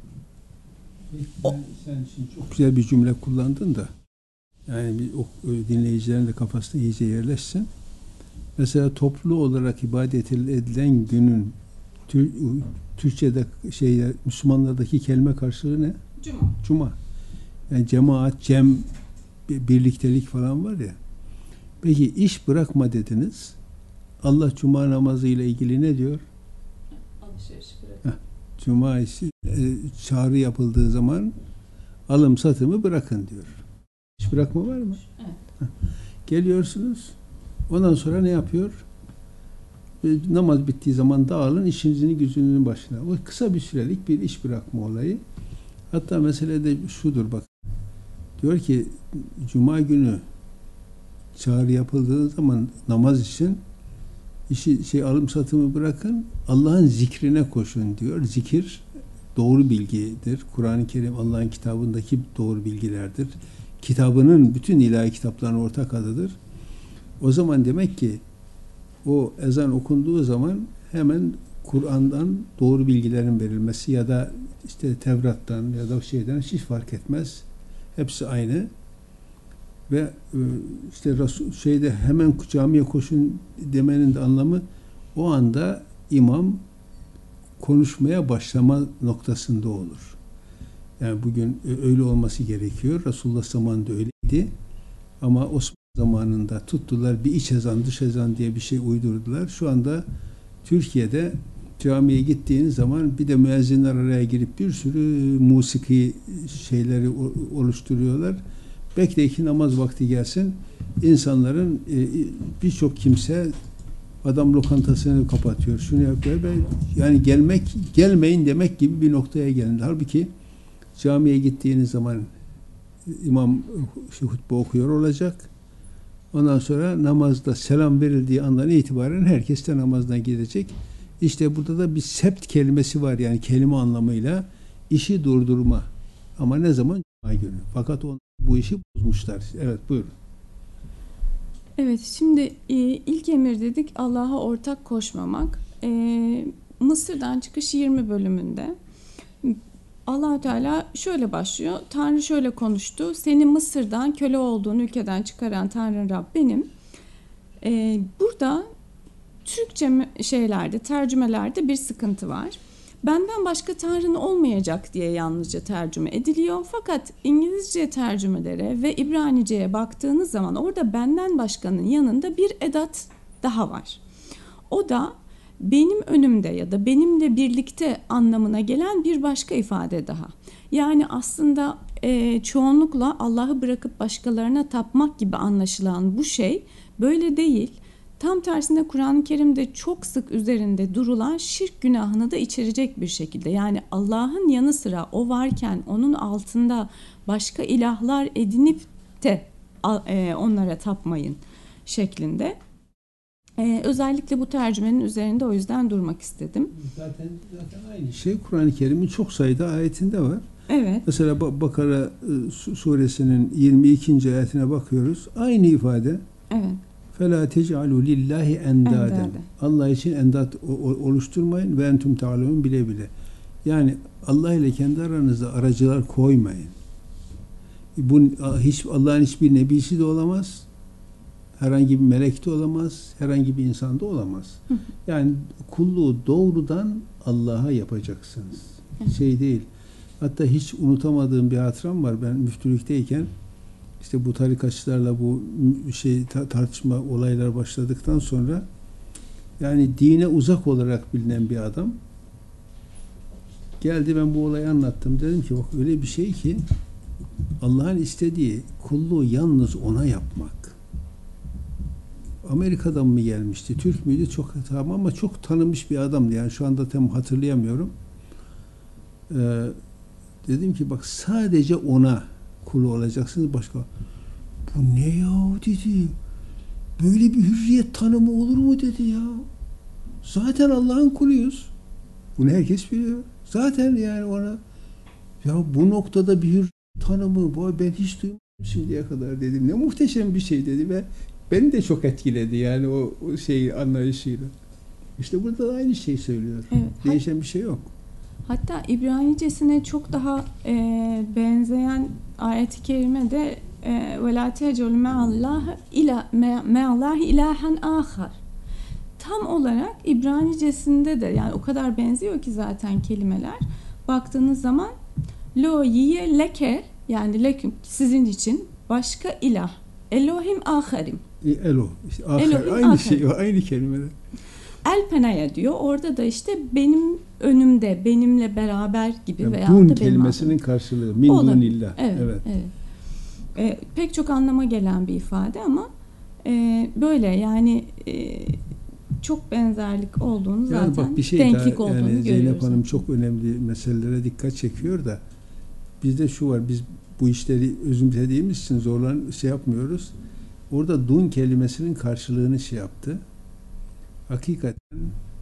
Sen şimdi çok güzel bir cümle kullandın da yani dinleyicilerin de kafasına iyice yerleşsin. Mesela toplu olarak ibadet edilen günün Türkçe'de Müslümanlardaki kelime karşılığı ne? Cuma. Cuma. Yani cemaat, cem, birliktelik falan var ya. Peki iş bırakma dediniz. Allah cuma namazı ile ilgili ne diyor? Alışveriş bırakın. Cuma işi çağrı yapıldığı zaman alım satımı bırakın diyor. İş bırakma var mı? Evet. Geliyorsunuz. Ondan sonra ne yapıyor? Namaz bittiği zaman dağılın işinizin gücünün başına. O kısa bir sürelik bir iş bırakma olayı. Hatta mesele de şudur bak. Diyor ki cuma günü çağrı yapıldığı zaman namaz için işi alım satımı bırakın, Allah'ın zikrine koşun diyor. Zikir doğru bilgidir. Kur'an-ı Kerim Allah'ın kitabındaki doğru bilgilerdir. Kitabının bütün ilahi kitapların ortak adıdır. O zaman demek ki o ezan okunduğu zaman hemen Kur'an'dan doğru bilgilerin verilmesi ya da işte Tevrat'tan ya da şeyden hiç fark etmez. Hepsi aynı. Ve işte hemen camiye koşun demenin de anlamı o anda imam konuşmaya başlama noktasında olur. Yani bugün öyle olması gerekiyor. Resulullah zamanında öyleydi. Ama Osmanlı zamanında tuttular bir iç ezan, dış ezan diye bir şey uydurdular. Şu anda Türkiye'de camiye gittiğiniz zaman bir de müezzinler araya girip bir sürü musiki şeyleri oluşturuyorlar. Bekle ki namaz vakti gelsin. İnsanların birçok kimse adam lokantasını kapatıyor. Şunu yapıyor. Yani gelmeyin demek gibi bir noktaya gelindi. Halbuki camiye gittiğiniz zaman imam hutbe okuyor olacak. Ondan sonra namazda selam verildiği andan itibaren herkes de namazdan gidecek. İşte burada da bir sept kelimesi var. Yani kelime anlamıyla işi durdurma. Ama ne zaman? Cuma günü. Fakat bu işi bozmuşlar. Evet buyurun. Evet şimdi ilk emir dedik Allah'a ortak koşmamak. Mısır'dan çıkış 20 bölümünde Allah-u Teala şöyle başlıyor. Tanrı şöyle konuştu. Seni Mısır'dan köle olduğun ülkeden çıkaran Tanrı Rab benim. Burada Türkçe tercümelerde bir sıkıntı var. Benden başka Tanrın olmayacak diye yalnızca tercüme ediliyor. Fakat İngilizce tercümelere ve İbranice'ye baktığınız zaman orada benden başkanın yanında bir edat daha var. O da benim önümde ya da benimle birlikte anlamına gelen bir başka ifade daha. Yani aslında çoğunlukla Allah'ı bırakıp başkalarına tapmak gibi anlaşılan bu şey böyle değil. Tam tersine Kur'an-ı Kerim'de çok sık üzerinde durulan şirk günahını da içerecek bir şekilde. Yani Allah'ın yanı sıra o varken onun altında başka ilahlar edinip de onlara tapmayın şeklinde. Özellikle bu tercümenin üzerinde o yüzden durmak istedim. Zaten aynı şey Kur'an-ı Kerim'in çok sayıda ayetinde var. Evet. Mesela Bakara suresinin 22. ayetine bakıyoruz. Aynı ifade. Evet. فَلَا تَجْعَلُوا لِلّٰهِ اَنْدَادًا Allah için endat oluşturmayın ve entüm ta'lemun bile bile. Yani Allah ile kendi aranızda aracılar koymayın. Allah'ın hiçbir nebisi de olamaz. Herhangi bir melek de olamaz. Herhangi bir insan da olamaz. Yani kulluğu doğrudan Allah'a yapacaksınız. Şey değil. Hatta hiç unutamadığım bir hatıram var. Ben müftülükteyken işte bu tarikatçılarla bu tartışma olaylar başladıktan sonra yani dine uzak olarak bilinen bir adam geldi, ben bu olayı anlattım. Dedim ki bak öyle bir şey ki Allah'ın istediği kulluğu yalnız ona yapmak. Amerika'dan mı gelmişti? Türk müydü? Çok tamam ama çok tanınmış bir adamdı. Yani şu anda tam hatırlayamıyorum. Dedim ki bak sadece ona kulu olacaksınız, başka. Bu ne ya dedi. Böyle bir hürriyet tanımı olur mu dedi ya. Zaten Allah'ın kuluyuz. Bunu herkes biliyor. Zaten yani ona ya bu noktada bir hürriyet tanımı ben hiç duymadım şimdiye kadar dedim. Ne muhteşem bir şey dedi ve beni de çok etkiledi yani o şey anlayışıyla. İşte burada da aynı şeyi söylüyor. Evet. Değişen bir şey yok. Hatta İbranicesine çok daha benzeyen ayet-i kerimede وَلَا تَجْعَلُ مَعَ اللّٰهِ إِلَٰهًا آخَرَ. Tam olarak İbranicesinde de yani o kadar benziyor ki zaten kelimeler. Baktığınız zaman lo yiye leke yani leküm sizin için başka ilah. Elohim aharim. Elo. İşte Elohim aynı aharim. şey o. Aynı kelimeler. El penaya diyor. Orada da işte benim önümde, benimle beraber gibi Yani veya dun da benim kelimesinin adım. karşılığı. Min Olabilir. dunillah. Evet. Pek çok anlama gelen bir ifade ama böyle yani çok benzerlik olduğunu Yani zaten bak bir şey denklik daha olduğunu yani görüyoruz. Zeynep Hanım çok önemli meselelere dikkat çekiyor da bizde şu var, biz bu işleri özümsediğimiz için şey yapmıyoruz. Orada dun kelimesinin karşılığını şey yaptı. Hakikaten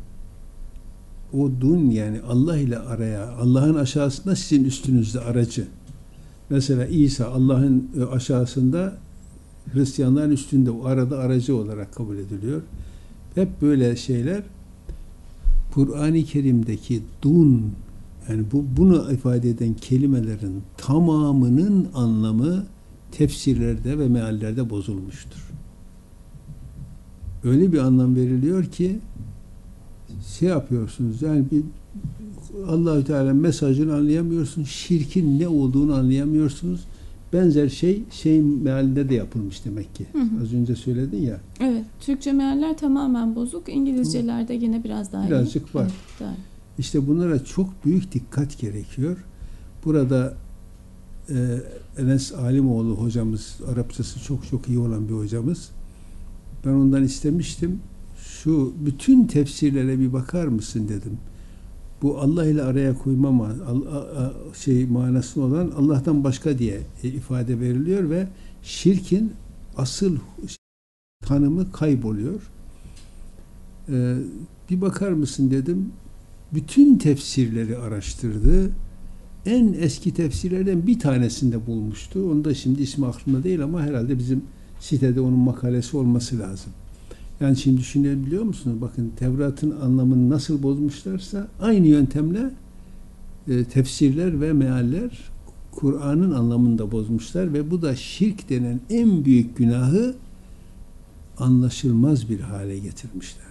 o dun yani Allah ile araya, Allah'ın aşağısında sizin üstünüzde aracı. Mesela İsa Allah'ın aşağısında, Hristiyanların üstünde, o arada aracı olarak kabul ediliyor. Hep böyle şeyler Kur'an-ı Kerim'deki dun yani bunu ifade eden kelimelerin tamamının anlamı tefsirlerde ve meallerde bozulmuştur. Öyle bir anlam veriliyor ki şey yapıyorsunuz yani Allah-u Teala mesajını anlayamıyorsunuz, şirkin ne olduğunu anlayamıyorsunuz. Benzer şey mealinde de yapılmış demek ki. Az önce söyledin ya. Evet. Türkçe mealler tamamen bozuk. İngilizcelerde yine biraz daha birazcık var. Evet, İşte bunlara çok büyük dikkat gerekiyor. Burada Enes Alimoğlu hocamız, Arapçası çok iyi olan bir hocamız. Ben ondan istemiştim. Şu bütün tefsirlere bir bakar mısın dedim. Bu Allah ile araya koyma manası olan Allah'tan başka diye ifade veriliyor ve şirkin asıl tanımı kayboluyor. Bir bakar mısın dedim. Bütün tefsirleri araştırdı. En eski tefsirlerden bir tanesinde bulmuştu. Onu da şimdi ismi aklımda değil ama herhalde bizim sitede onun makalesi olması lazım. Yani şimdi düşünebiliyor musunuz? Bakın Tevrat'ın anlamını nasıl bozmuşlarsa aynı yöntemle tefsirler ve mealler Kur'an'ın anlamını da bozmuşlar ve bu da şirk denen en büyük günahı anlaşılmaz bir hale getirmişlerdir.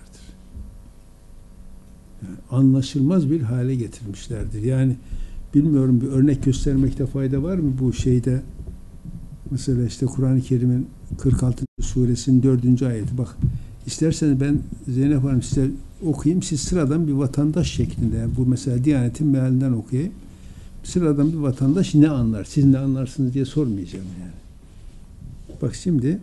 Yani anlaşılmaz bir hale getirmişlerdir. Yani bilmiyorum bir örnek göstermekte fayda var mı bu şeyde? Mesela işte Kur'an-ı Kerim'in 46. suresinin 4. ayeti. Bak isterseniz ben Zeynep Hanım size okuyayım. Siz sıradan bir vatandaş şeklinde. Yani bu mesela Diyanet'in mealinden okuyayım. Sıradan bir vatandaş ne anlar? Siz ne anlarsınız diye sormayacağım yani. Bak şimdi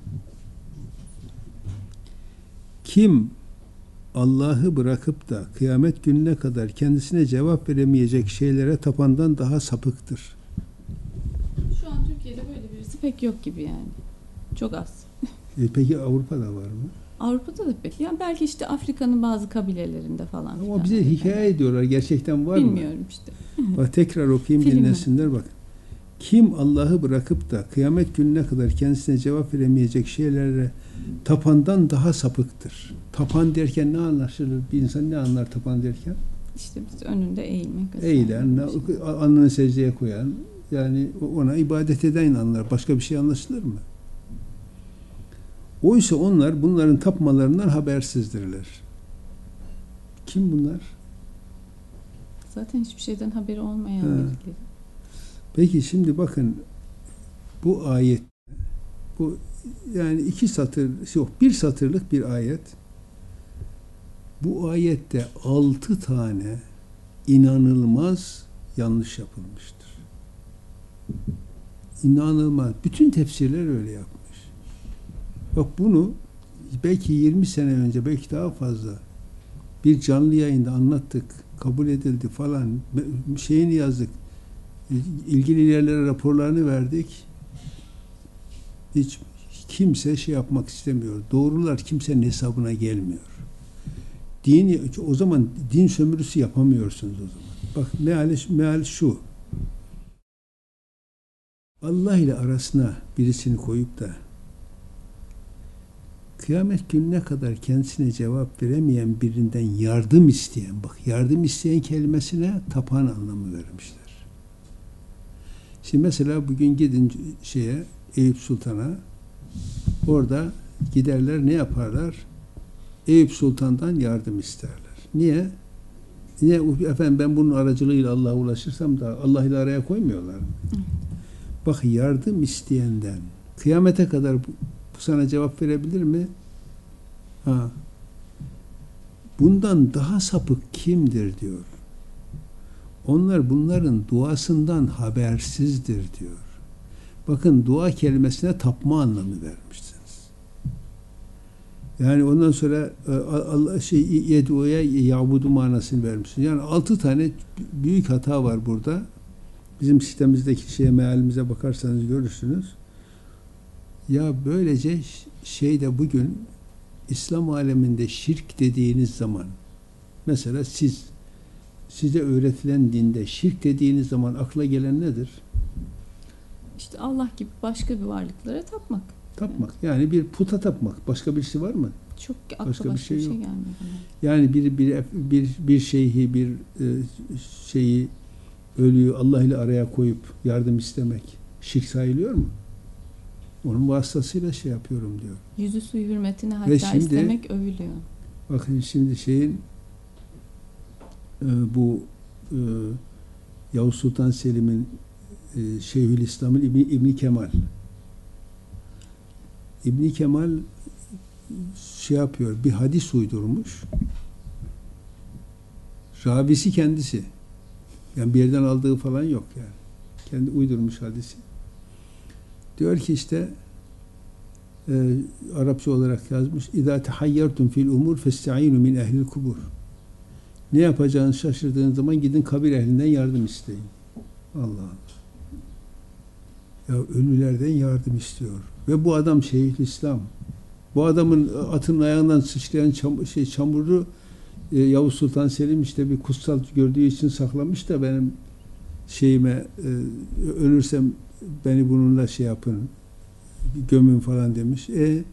kim Allah'ı bırakıp da kıyamet gününe kadar kendisine cevap veremeyecek şeylere tapandan daha sapıktır. Şu an Türkiye'de böyle birisi pek yok gibi yani. Çok az. Peki Avrupa'da var mı? Avrupa'da da pek. Yani belki işte Afrika'nın bazı kabilelerinde falan. Ama bize hikaye ediyorlar. Gerçekten var mı? Bilmiyorum işte. Bak tekrar okuyayım dinlesinler bak. Kim Allah'ı bırakıp da kıyamet gününe kadar kendisine cevap veremeyecek şeylere tapandan daha sapıktır. Tapan derken ne anlaşılır? Bir insan ne anlar tapan derken? İşte biz önünde eğilmek. Eğilen, alnını secdeye koyan, yani ona ibadet eden anlar. Başka bir şey anlaşılır mı? Oysa onlar bunların tapmalarından habersizdirler. Kim bunlar? Zaten hiçbir şeyden haberi olmayan birileri. Peki şimdi bakın bu ayet, bu yani 2 satır yok, 1 satırlık bir ayet. Bu ayette 6 tane inanılmaz yanlış yapılmıştır. inanılmaz. Bütün tefsirler öyle yapmış. Bak bunu belki 20 sene önce, belki daha fazla bir canlı yayında anlattık. Kabul edildi falan. Şeyini yazdık. İlgili yerlere raporlarını verdik. Hiç kimse şey yapmak istemiyor. Doğrular kimsenin hesabına gelmiyor. O zaman din sömürüsü yapamıyorsunuz o zaman. Bak meal şu. Allah ile arasına birisini koyup da kıyamet gününe kadar kendisine cevap veremeyen birinden yardım isteyen, bak yardım isteyen kelimesine tapan anlamı vermişler. Şimdi mesela bugün gidin Eyüp Sultan'a, orada giderler, ne yaparlar? Eyüp Sultan'dan yardım isterler. Niye? Niye? Efendim ben bunun aracılığıyla Allah'a ulaşırsam da Allah ile araya koymuyorlar mı? Bak yardım isteyenden kıyamete kadar bu sana cevap verebilir mi? Bundan daha sapık kimdir diyor. Onlar bunların duasından habersizdir diyor. Bakın dua kelimesine tapma anlamı vermişsiniz. Yani ondan sonra Allah yeduya yabudu manasını vermişsiniz. Yani 6 tane büyük hata var burada. Bizim sistemimizdeki mealimize bakarsanız görürsünüz. Ya böylece bugün İslam aleminde şirk dediğiniz zaman, mesela size öğretilen dinde şirk dediğiniz zaman akla gelen nedir? İşte Allah gibi başka bir varlıklara tapmak. Tapmak. Yani bir puta tapmak. Başka bir şey var mı? Çok başka bir şey gelmiyor bana. Yani bir şeyhi, bir şeyi, ölüyü Allah ile araya koyup yardım istemek şirk sayılıyor mu? Onun vasıtasıyla şey yapıyorum diyor. Yüzü suyu hürmetine hatta istemek övülüyor. Bakın şimdi bu Yavuz Sultan Selim'in Şeyhülislam'ın İbni Kemal. İbni Kemal şey yapıyor, bir hadis uydurmuş. Ravisi kendisi. Yani bir yerden aldığı falan yok yani. Kendi uydurmuş hadisi. Diyor ki işte Arapça olarak yazmış. İzâ tehayyertum fil umur festa'inu min ehlil kubur. Ne yapacağınızı şaşırdığınız zaman gidin kabir ehlinden yardım isteyin. Allah Allah. Ya ölülerden yardım istiyor. Ve bu adam Şeyhülislam. Bu adamın atının ayağından sıçrayan çamuru Yavuz Sultan Selim işte bir kutsal gördüğü için saklamış da benim ölürsem beni bununla şey yapın, gömün falan demiş.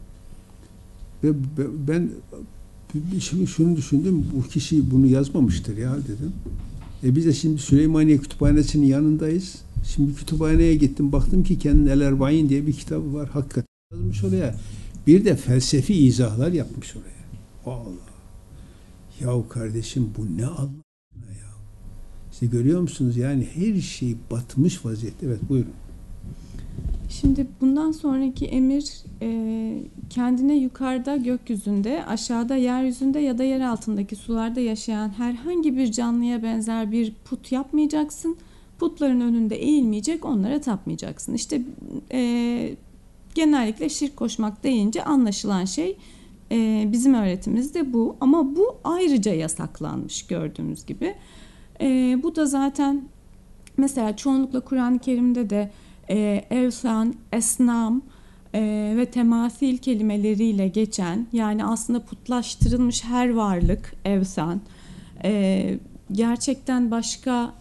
Ve ben şimdi şunu düşündüm, bu kişi bunu yazmamıştır ya dedim. Biz de şimdi Süleymaniye Kütüphanesi'nin yanındayız. Şimdi kütüphaneye gittim, baktım ki kendinin El Erbain diye bir kitabı var. Hakikaten yazmış oraya. Bir de felsefi izahlar yapmış oraya. Allah! Yahu kardeşim bu ne Allah'ına ya? İşte görüyor musunuz? Yani her şey batmış vaziyette. Evet buyurun. Şimdi bundan sonraki emir kendine yukarıda gökyüzünde, aşağıda yeryüzünde ya da yer altındaki sularda yaşayan herhangi bir canlıya benzer bir put yapmayacaksın. Putların önünde eğilmeyecek, onlara tapmayacaksın. İşte genellikle şirk koşmak deyince anlaşılan şey bizim öğretimizde bu. Ama bu ayrıca yasaklanmış gördüğümüz gibi. Bu da zaten mesela çoğunlukla Kur'an-ı Kerim'de de evsan, esnam ve temasil kelimeleriyle geçen, yani aslında putlaştırılmış her varlık evsan, gerçekten başka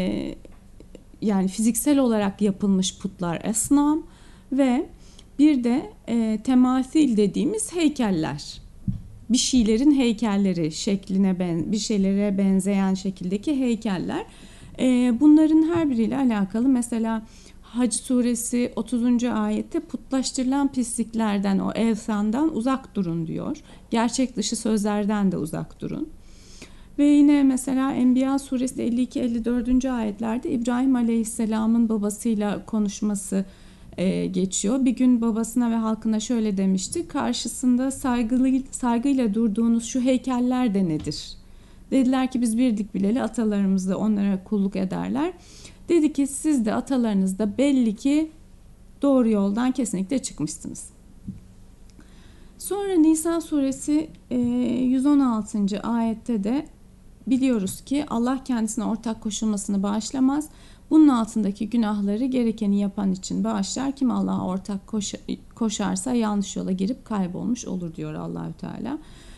yani fiziksel olarak yapılmış putlar esnam ve bir de temasil dediğimiz heykeller. Bir şeylerin heykelleri şekline bir şeylere benzeyen şekildeki heykeller. Bunların her biriyle alakalı mesela Hac suresi 30. ayette putlaştırılan pisliklerden, o evsandan uzak durun diyor. Gerçek dışı sözlerden de uzak durun. Ve yine mesela Enbiya suresi 52-54. ayetlerde İbrahim Aleyhisselam'ın babasıyla konuşması geçiyor. Bir gün babasına ve halkına şöyle demişti: karşısında saygıyla durduğunuz şu heykeller de nedir? Dediler ki biz bildik bileli atalarımız da onlara kulluk ederler. Dedi ki siz de atalarınız da belli ki doğru yoldan kesinlikle çıkmışsınız. Sonra Nisa suresi 116. ayette de biliyoruz ki Allah kendisine ortak koşulmasını bağışlamaz. Bunun altındaki günahları gerekeni yapan için bağışlar. Kim Allah'a ortak koşarsa yanlış yola girip kaybolmuş olur diyor Allahü Teala.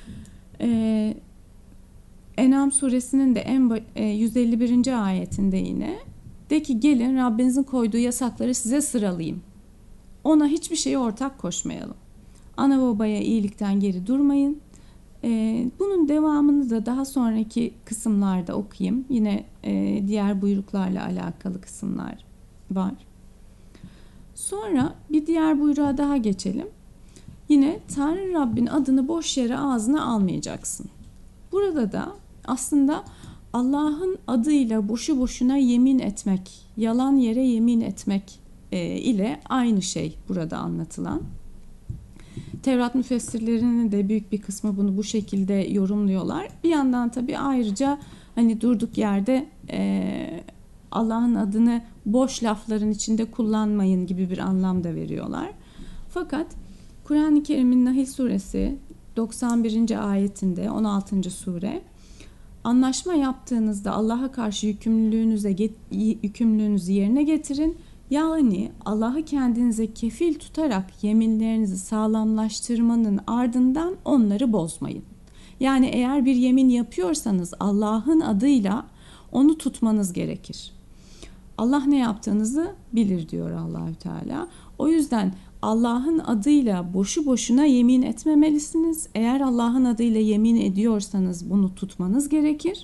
En'am suresinin de 151. ayetinde yine de ki gelin Rabbinizin koyduğu yasakları size sıralayayım. Ona hiçbir şeye ortak koşmayalım. Ana babaya iyilikten geri durmayın. Bunun devamını da daha sonraki kısımlarda okuyayım. Yine diğer buyruklarla alakalı kısımlar var. Sonra bir diğer buyruğa daha geçelim. Yine Tanrı Rabbin adını boş yere ağzına almayacaksın. Burada da aslında Allah'ın adıyla boşu boşuna yemin etmek, yalan yere yemin etmek ile aynı şey burada anlatılan. Tevrat müfessirlerinin de büyük bir kısmı bunu bu şekilde yorumluyorlar. Bir yandan tabii ayrıca hani durduk yerde Allah'ın adını boş lafların içinde kullanmayın gibi bir anlam da veriyorlar. Fakat Kur'an-ı Kerim'in Nahl suresi 91. ayetinde 16. sure anlaşma yaptığınızda Allah'a karşı yükümlülüğünüzü yerine getirin. Yani Allah'ı kendinize kefil tutarak yeminlerinizi sağlamlaştırmanın ardından onları bozmayın. Yani eğer bir yemin yapıyorsanız Allah'ın adıyla onu tutmanız gerekir. Allah ne yaptığınızı bilir diyor Allahü Teala. O yüzden Allah'ın adıyla boşu boşuna yemin etmemelisiniz. Eğer Allah'ın adıyla yemin ediyorsanız bunu tutmanız gerekir.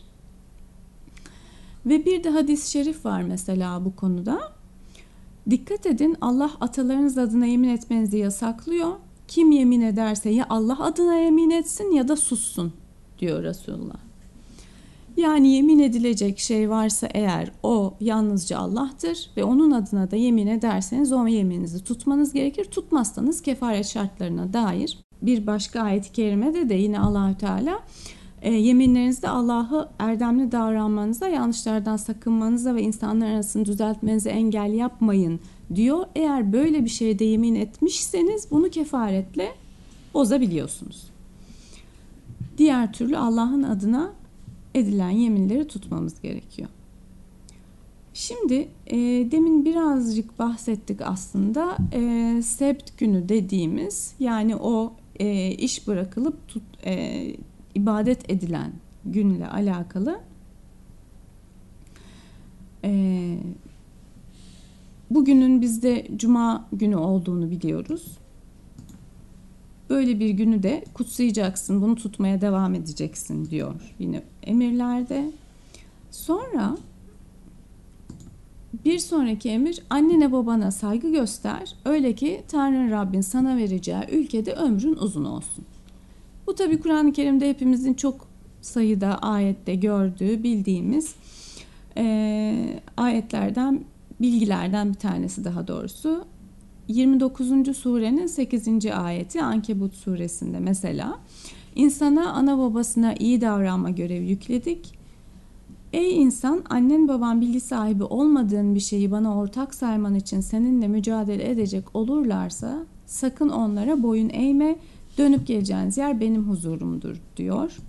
Ve bir de hadis-i şerif var mesela bu konuda. Dikkat edin, Allah atalarınız adına yemin etmenizi yasaklıyor. Kim yemin ederse ya Allah adına yemin etsin ya da sussun diyor Resulullah. Yani yemin edilecek şey varsa eğer o yalnızca Allah'tır ve onun adına da yemin ederseniz o yemininizi tutmanız gerekir. Tutmazsanız kefaret şartlarına dair bir başka ayet-i kerimede de yine Allahü Teala yeminlerinizde Allah'ı erdemli davranmanıza, yanlışlardan sakınmanıza ve insanlar arasını düzeltmenize engel yapmayın diyor. Eğer böyle bir şeyde yemin etmişseniz bunu kefaretle bozabiliyorsunuz. Diğer türlü Allah'ın adına edilen yeminleri tutmamız gerekiyor. Şimdi demin birazcık bahsettik aslında sebt günü dediğimiz, yani o iş bırakılıp ibadet edilen günle alakalı. Bugünün bizde Cuma günü olduğunu biliyoruz. Böyle bir günü de kutsayacaksın, bunu tutmaya devam edeceksin diyor yine emirlerde. Sonra bir sonraki emir, annene babana saygı göster, öyle ki Tanrı Rabbin sana vereceği ülkede ömrün uzun olsun. Bu tabi Kur'an-ı Kerim'de hepimizin çok sayıda ayette gördüğü, bildiğimiz ayetlerden, bilgilerden bir tanesi daha doğrusu. 29. surenin 8. ayeti Ankebut suresinde mesela insana ana babasına iyi davranma görevi yükledik. Ey insan, annen baban bilgi sahibi olmadığın bir şeyi bana ortak sayman için seninle mücadele edecek olurlarsa sakın onlara boyun eğme, dönüp geleceğiniz yer benim huzurumdur diyor.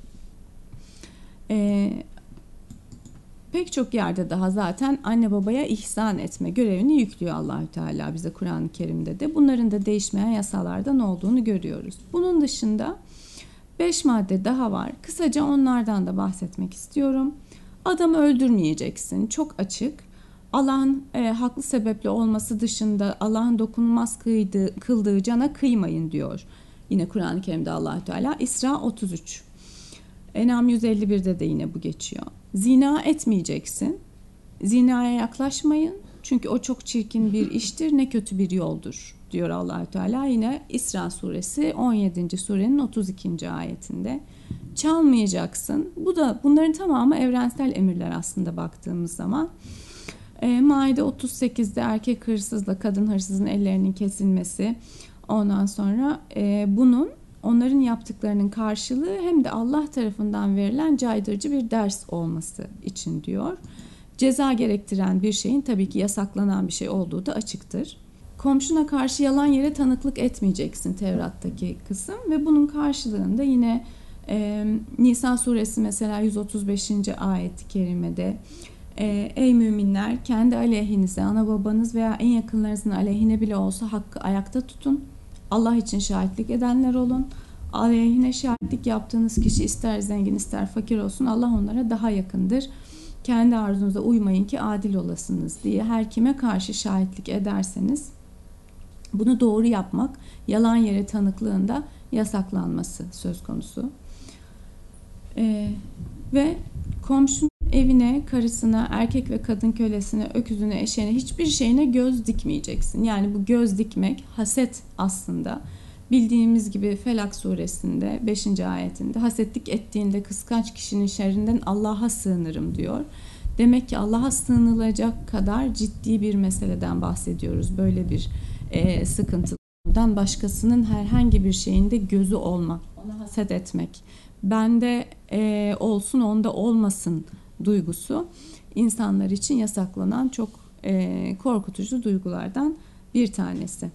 Pek çok yerde daha zaten anne babaya ihsan etme görevini yüklüyor Allahü Teala bize Kur'an-ı Kerim'de de. Bunların da değişmeyen yasalardan olduğunu görüyoruz. Bunun dışında 5 madde daha var. Kısaca onlardan da bahsetmek istiyorum. Adamı öldürmeyeceksin. Çok açık. Allah'ın haklı sebeple olması dışında Allah'ın dokunulmaz kıldığı cana kıymayın diyor. Yine Kur'an-ı Kerim'de Allahü Teala. İsra 33. En'am 151'de de yine bu geçiyor. Zina etmeyeceksin. Zinaya yaklaşmayın. Çünkü o çok çirkin bir iştir, ne kötü bir yoldur diyor Allahü Teala. Yine İsra suresi 17. surenin 32. ayetinde. Çalmayacaksın. Bunların tamamı evrensel emirler aslında baktığımız zaman. Maide 38'de erkek hırsızla kadın hırsızın ellerinin kesilmesi. Ondan sonra onların yaptıklarının karşılığı hem de Allah tarafından verilen caydırıcı bir ders olması için diyor. Ceza gerektiren bir şeyin tabii ki yasaklanan bir şey olduğu da açıktır. komşuna karşı yalan yere tanıklık etmeyeceksin Tevrat'taki kısım ve bunun karşılığında yine Nisa suresi mesela 135. ayet-i kerimede ey müminler kendi aleyhinize ana babanız veya en yakınlarınızın aleyhine bile olsa hakkı ayakta tutun. Allah için şahitlik edenler olun. Aleyhine şahitlik yaptığınız kişi ister zengin ister fakir olsun Allah onlara daha yakındır. Kendi arzunuza uymayın ki adil olasınız diye her kime karşı şahitlik ederseniz bunu doğru yapmak yalan yere tanıklığında yasaklanması söz konusu. Ve komşunun evine, karısına, erkek ve kadın kölesine, öküzüne, eşeğine hiçbir şeyine göz dikmeyeceksin. Yani bu göz dikmek haset aslında. Bildiğimiz gibi Felak suresinde 5. ayetinde hasetlik ettiğinde kıskanç kişinin şerrinden Allah'a sığınırım diyor. Demek ki Allah'a sığınılacak kadar ciddi bir meseleden bahsediyoruz. Böyle bir sıkıntıdan başkasının herhangi bir şeyinde gözü olmak, ona haset etmek, bende olsun onda olmasın duygusu insanlar için yasaklanan çok korkutucu duygulardan bir tanesi.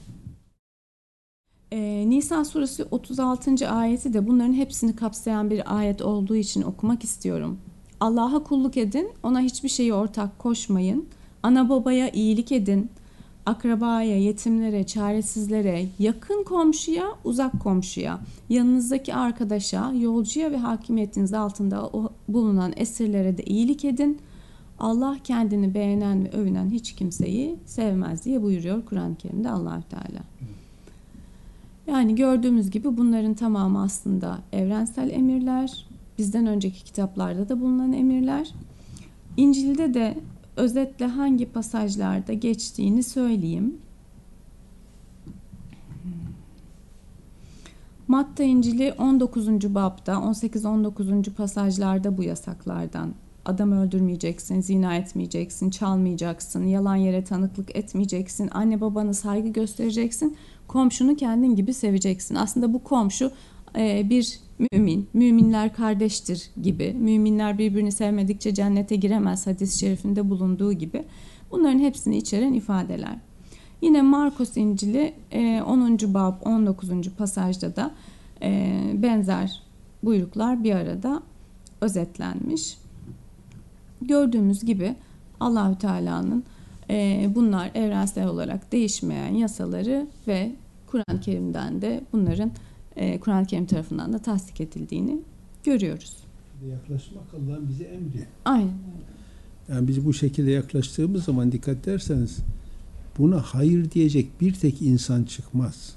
Nisa suresi 36. ayeti de bunların hepsini kapsayan bir ayet olduğu için okumak istiyorum. Allah'a kulluk edin, ona hiçbir şeyi ortak koşmayın. Ana babaya iyilik edin. Akrabaya, yetimlere, çaresizlere, yakın komşuya, uzak komşuya, yanınızdaki arkadaşa, yolcuya ve hakimiyetiniz altında bulunan esirlere de iyilik edin. Allah kendini beğenen ve övünen hiç kimseyi sevmez diye buyuruyor Kur'an-ı Kerim'de Allah-u Teala. Yani gördüğümüz gibi bunların tamamı aslında evrensel emirler, bizden önceki kitaplarda da bulunan emirler. İncil'de de özetle hangi pasajlarda geçtiğini söyleyeyim. Matta İncil'i 19. babda 18-19. pasajlarda bu yasaklardan adam öldürmeyeceksin, zina etmeyeceksin, çalmayacaksın, yalan yere tanıklık etmeyeceksin, anne babana saygı göstereceksin, komşunu kendin gibi seveceksin. Aslında bu komşu bir mümin, müminler kardeştir gibi, müminler birbirini sevmedikçe cennete giremez hadis-i şerifinde bulunduğu gibi bunların hepsini içeren ifadeler. Yine Markus İncil'i 10. bab 19. pasajda da benzer buyruklar bir arada özetlenmiş. Gördüğümüz gibi Allahü Teala'nın bunlar evrensel olarak değişmeyen yasaları ve Kur'an-ı Kerim'den de bunların Kur'an-ı Kerim tarafından da tasdik edildiğini görüyoruz. Yaklaşmak Allah'ın bize emri. Aynen. Yani biz bu şekilde yaklaştığımız zaman dikkat ederseniz buna hayır diyecek bir tek insan çıkmaz.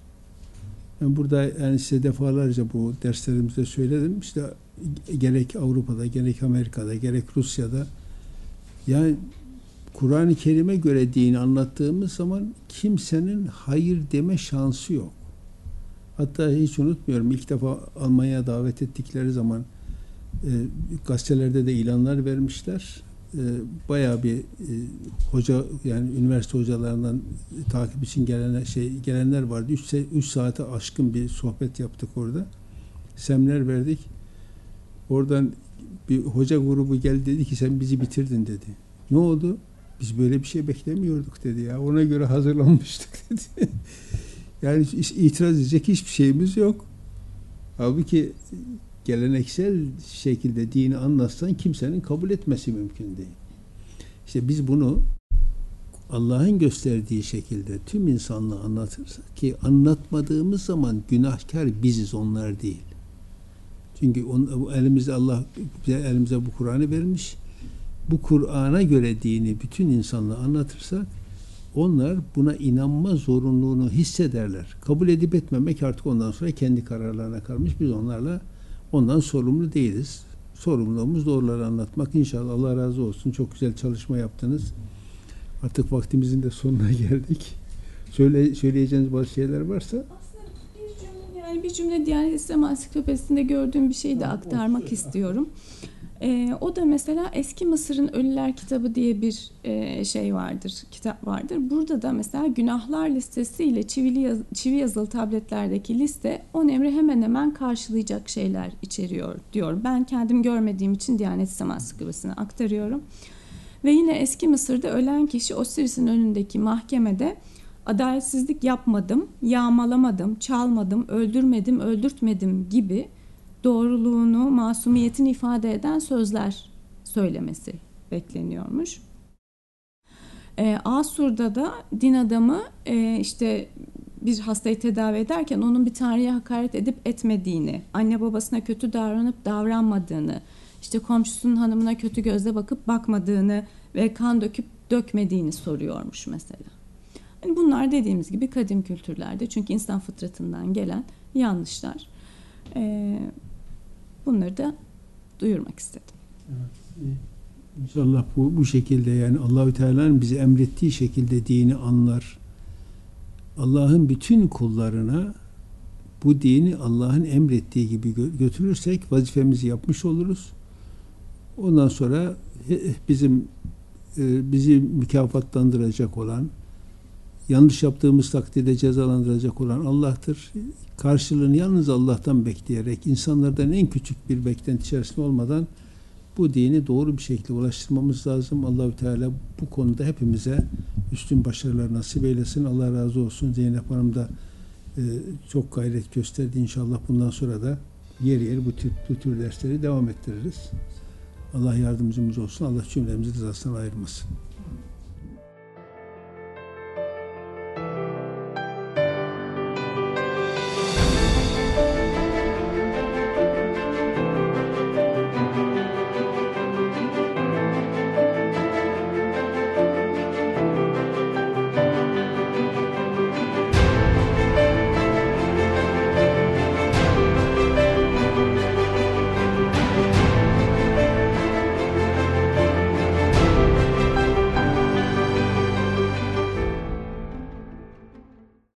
Ben burada yani size defalarca bu derslerimizde söyledim. İşte gerek Avrupa'da, gerek Amerika'da, gerek Rusya'da yani Kur'an-ı Kerim'e göre dini anlattığımız zaman kimsenin hayır deme şansı yok. Hatta hiç unutmuyorum ilk defa Almanya'ya davet ettikleri zaman gazetelerde de ilanlar vermişler. Bayağı bir hoca yani üniversite hocalarından takip için gelenler vardı. 3 saate aşkın bir sohbet yaptık orada. Seminer verdik. Oradan bir hoca grubu geldi dedi ki sen bizi bitirdin dedi. Ne oldu? Biz böyle bir şey beklemiyorduk dedi ya. Ona göre hazırlanmıştık dedi. Yani itiraz edecek hiçbir şeyimiz yok. Halbuki geleneksel şekilde dini anlatsan kimsenin kabul etmesi mümkün değil. İşte biz bunu Allah'ın gösterdiği şekilde tüm insanlığa anlatırsak ki anlatmadığımız zaman günahkar biziz, onlar değil. Çünkü elimizde Allah elimize bu Kur'an'ı vermiş. Bu Kur'an'a göre dini bütün insanlığa anlatırsak onlar buna inanma zorunluluğunu hissederler. Kabul edip etmemek artık ondan sonra kendi kararlarına kalmış. Biz ondan sorumlu değiliz. Sorumluluğumuz doğruları anlatmak. İnşallah Allah razı olsun. Çok güzel çalışma yaptınız. Artık vaktimizin de sonuna geldik. Söyleyeceğiniz bazı şeyler varsa. Aslında bir cümle Diyanet İslam Ansiklopedisi'nde gördüğüm bir şeyi de aktarmak istiyorum. O da mesela Eski Mısır'ın Ölüler Kitabı diye bir kitap vardır. Burada da mesela günahlar listesiyle çivi yazılı tabletlerdeki liste 10 emri hemen hemen karşılayacak şeyler içeriyor diyor. Ben kendim görmediğim için Diyanet İslam Ansiklopedisi'ne aktarıyorum. Ve yine Eski Mısır'da ölen kişi Osiris'in önündeki mahkemede adaletsizlik yapmadım, yağmalamadım, çalmadım, öldürmedim, öldürtmedim gibi doğruluğunu, masumiyetini ifade eden sözler söylemesi bekleniyormuş. Asur'da da din adamı işte bir hastayı tedavi ederken onun bir tanrıya hakaret edip etmediğini, anne babasına kötü davranıp davranmadığını, işte komşusunun hanımına kötü gözle bakıp bakmadığını ve kan döküp dökmediğini soruyormuş mesela. Yani bunlar dediğimiz gibi kadim kültürlerde, çünkü insan fıtratından gelen yanlışlar. Bunları da duyurmak istedim. Evet. İnşallah bu şekilde, yani Allahü Teala'nın bize emrettiği şekilde dini anlar. Allah'ın bütün kullarına bu dini Allah'ın emrettiği gibi götürürsek vazifemizi yapmış oluruz. Ondan sonra bizi mükafatlandıracak olan, yanlış yaptığımız takdirde cezalandıracak olan Allah'tır. Karşılığını yalnız Allah'tan bekleyerek, insanlardan en küçük bir beklenti içerisinde olmadan bu dini doğru bir şekilde ulaştırmamız lazım. Allahü Teala bu konuda hepimize üstün başarılar nasip eylesin. Allah razı olsun. Zeynep Hanım da çok gayret gösterdi. İnşallah bundan sonra da yer yer bu tür dersleri devam ettiririz. Allah yardımcımız olsun. Allah cümlemizi rızasından ayırmasın.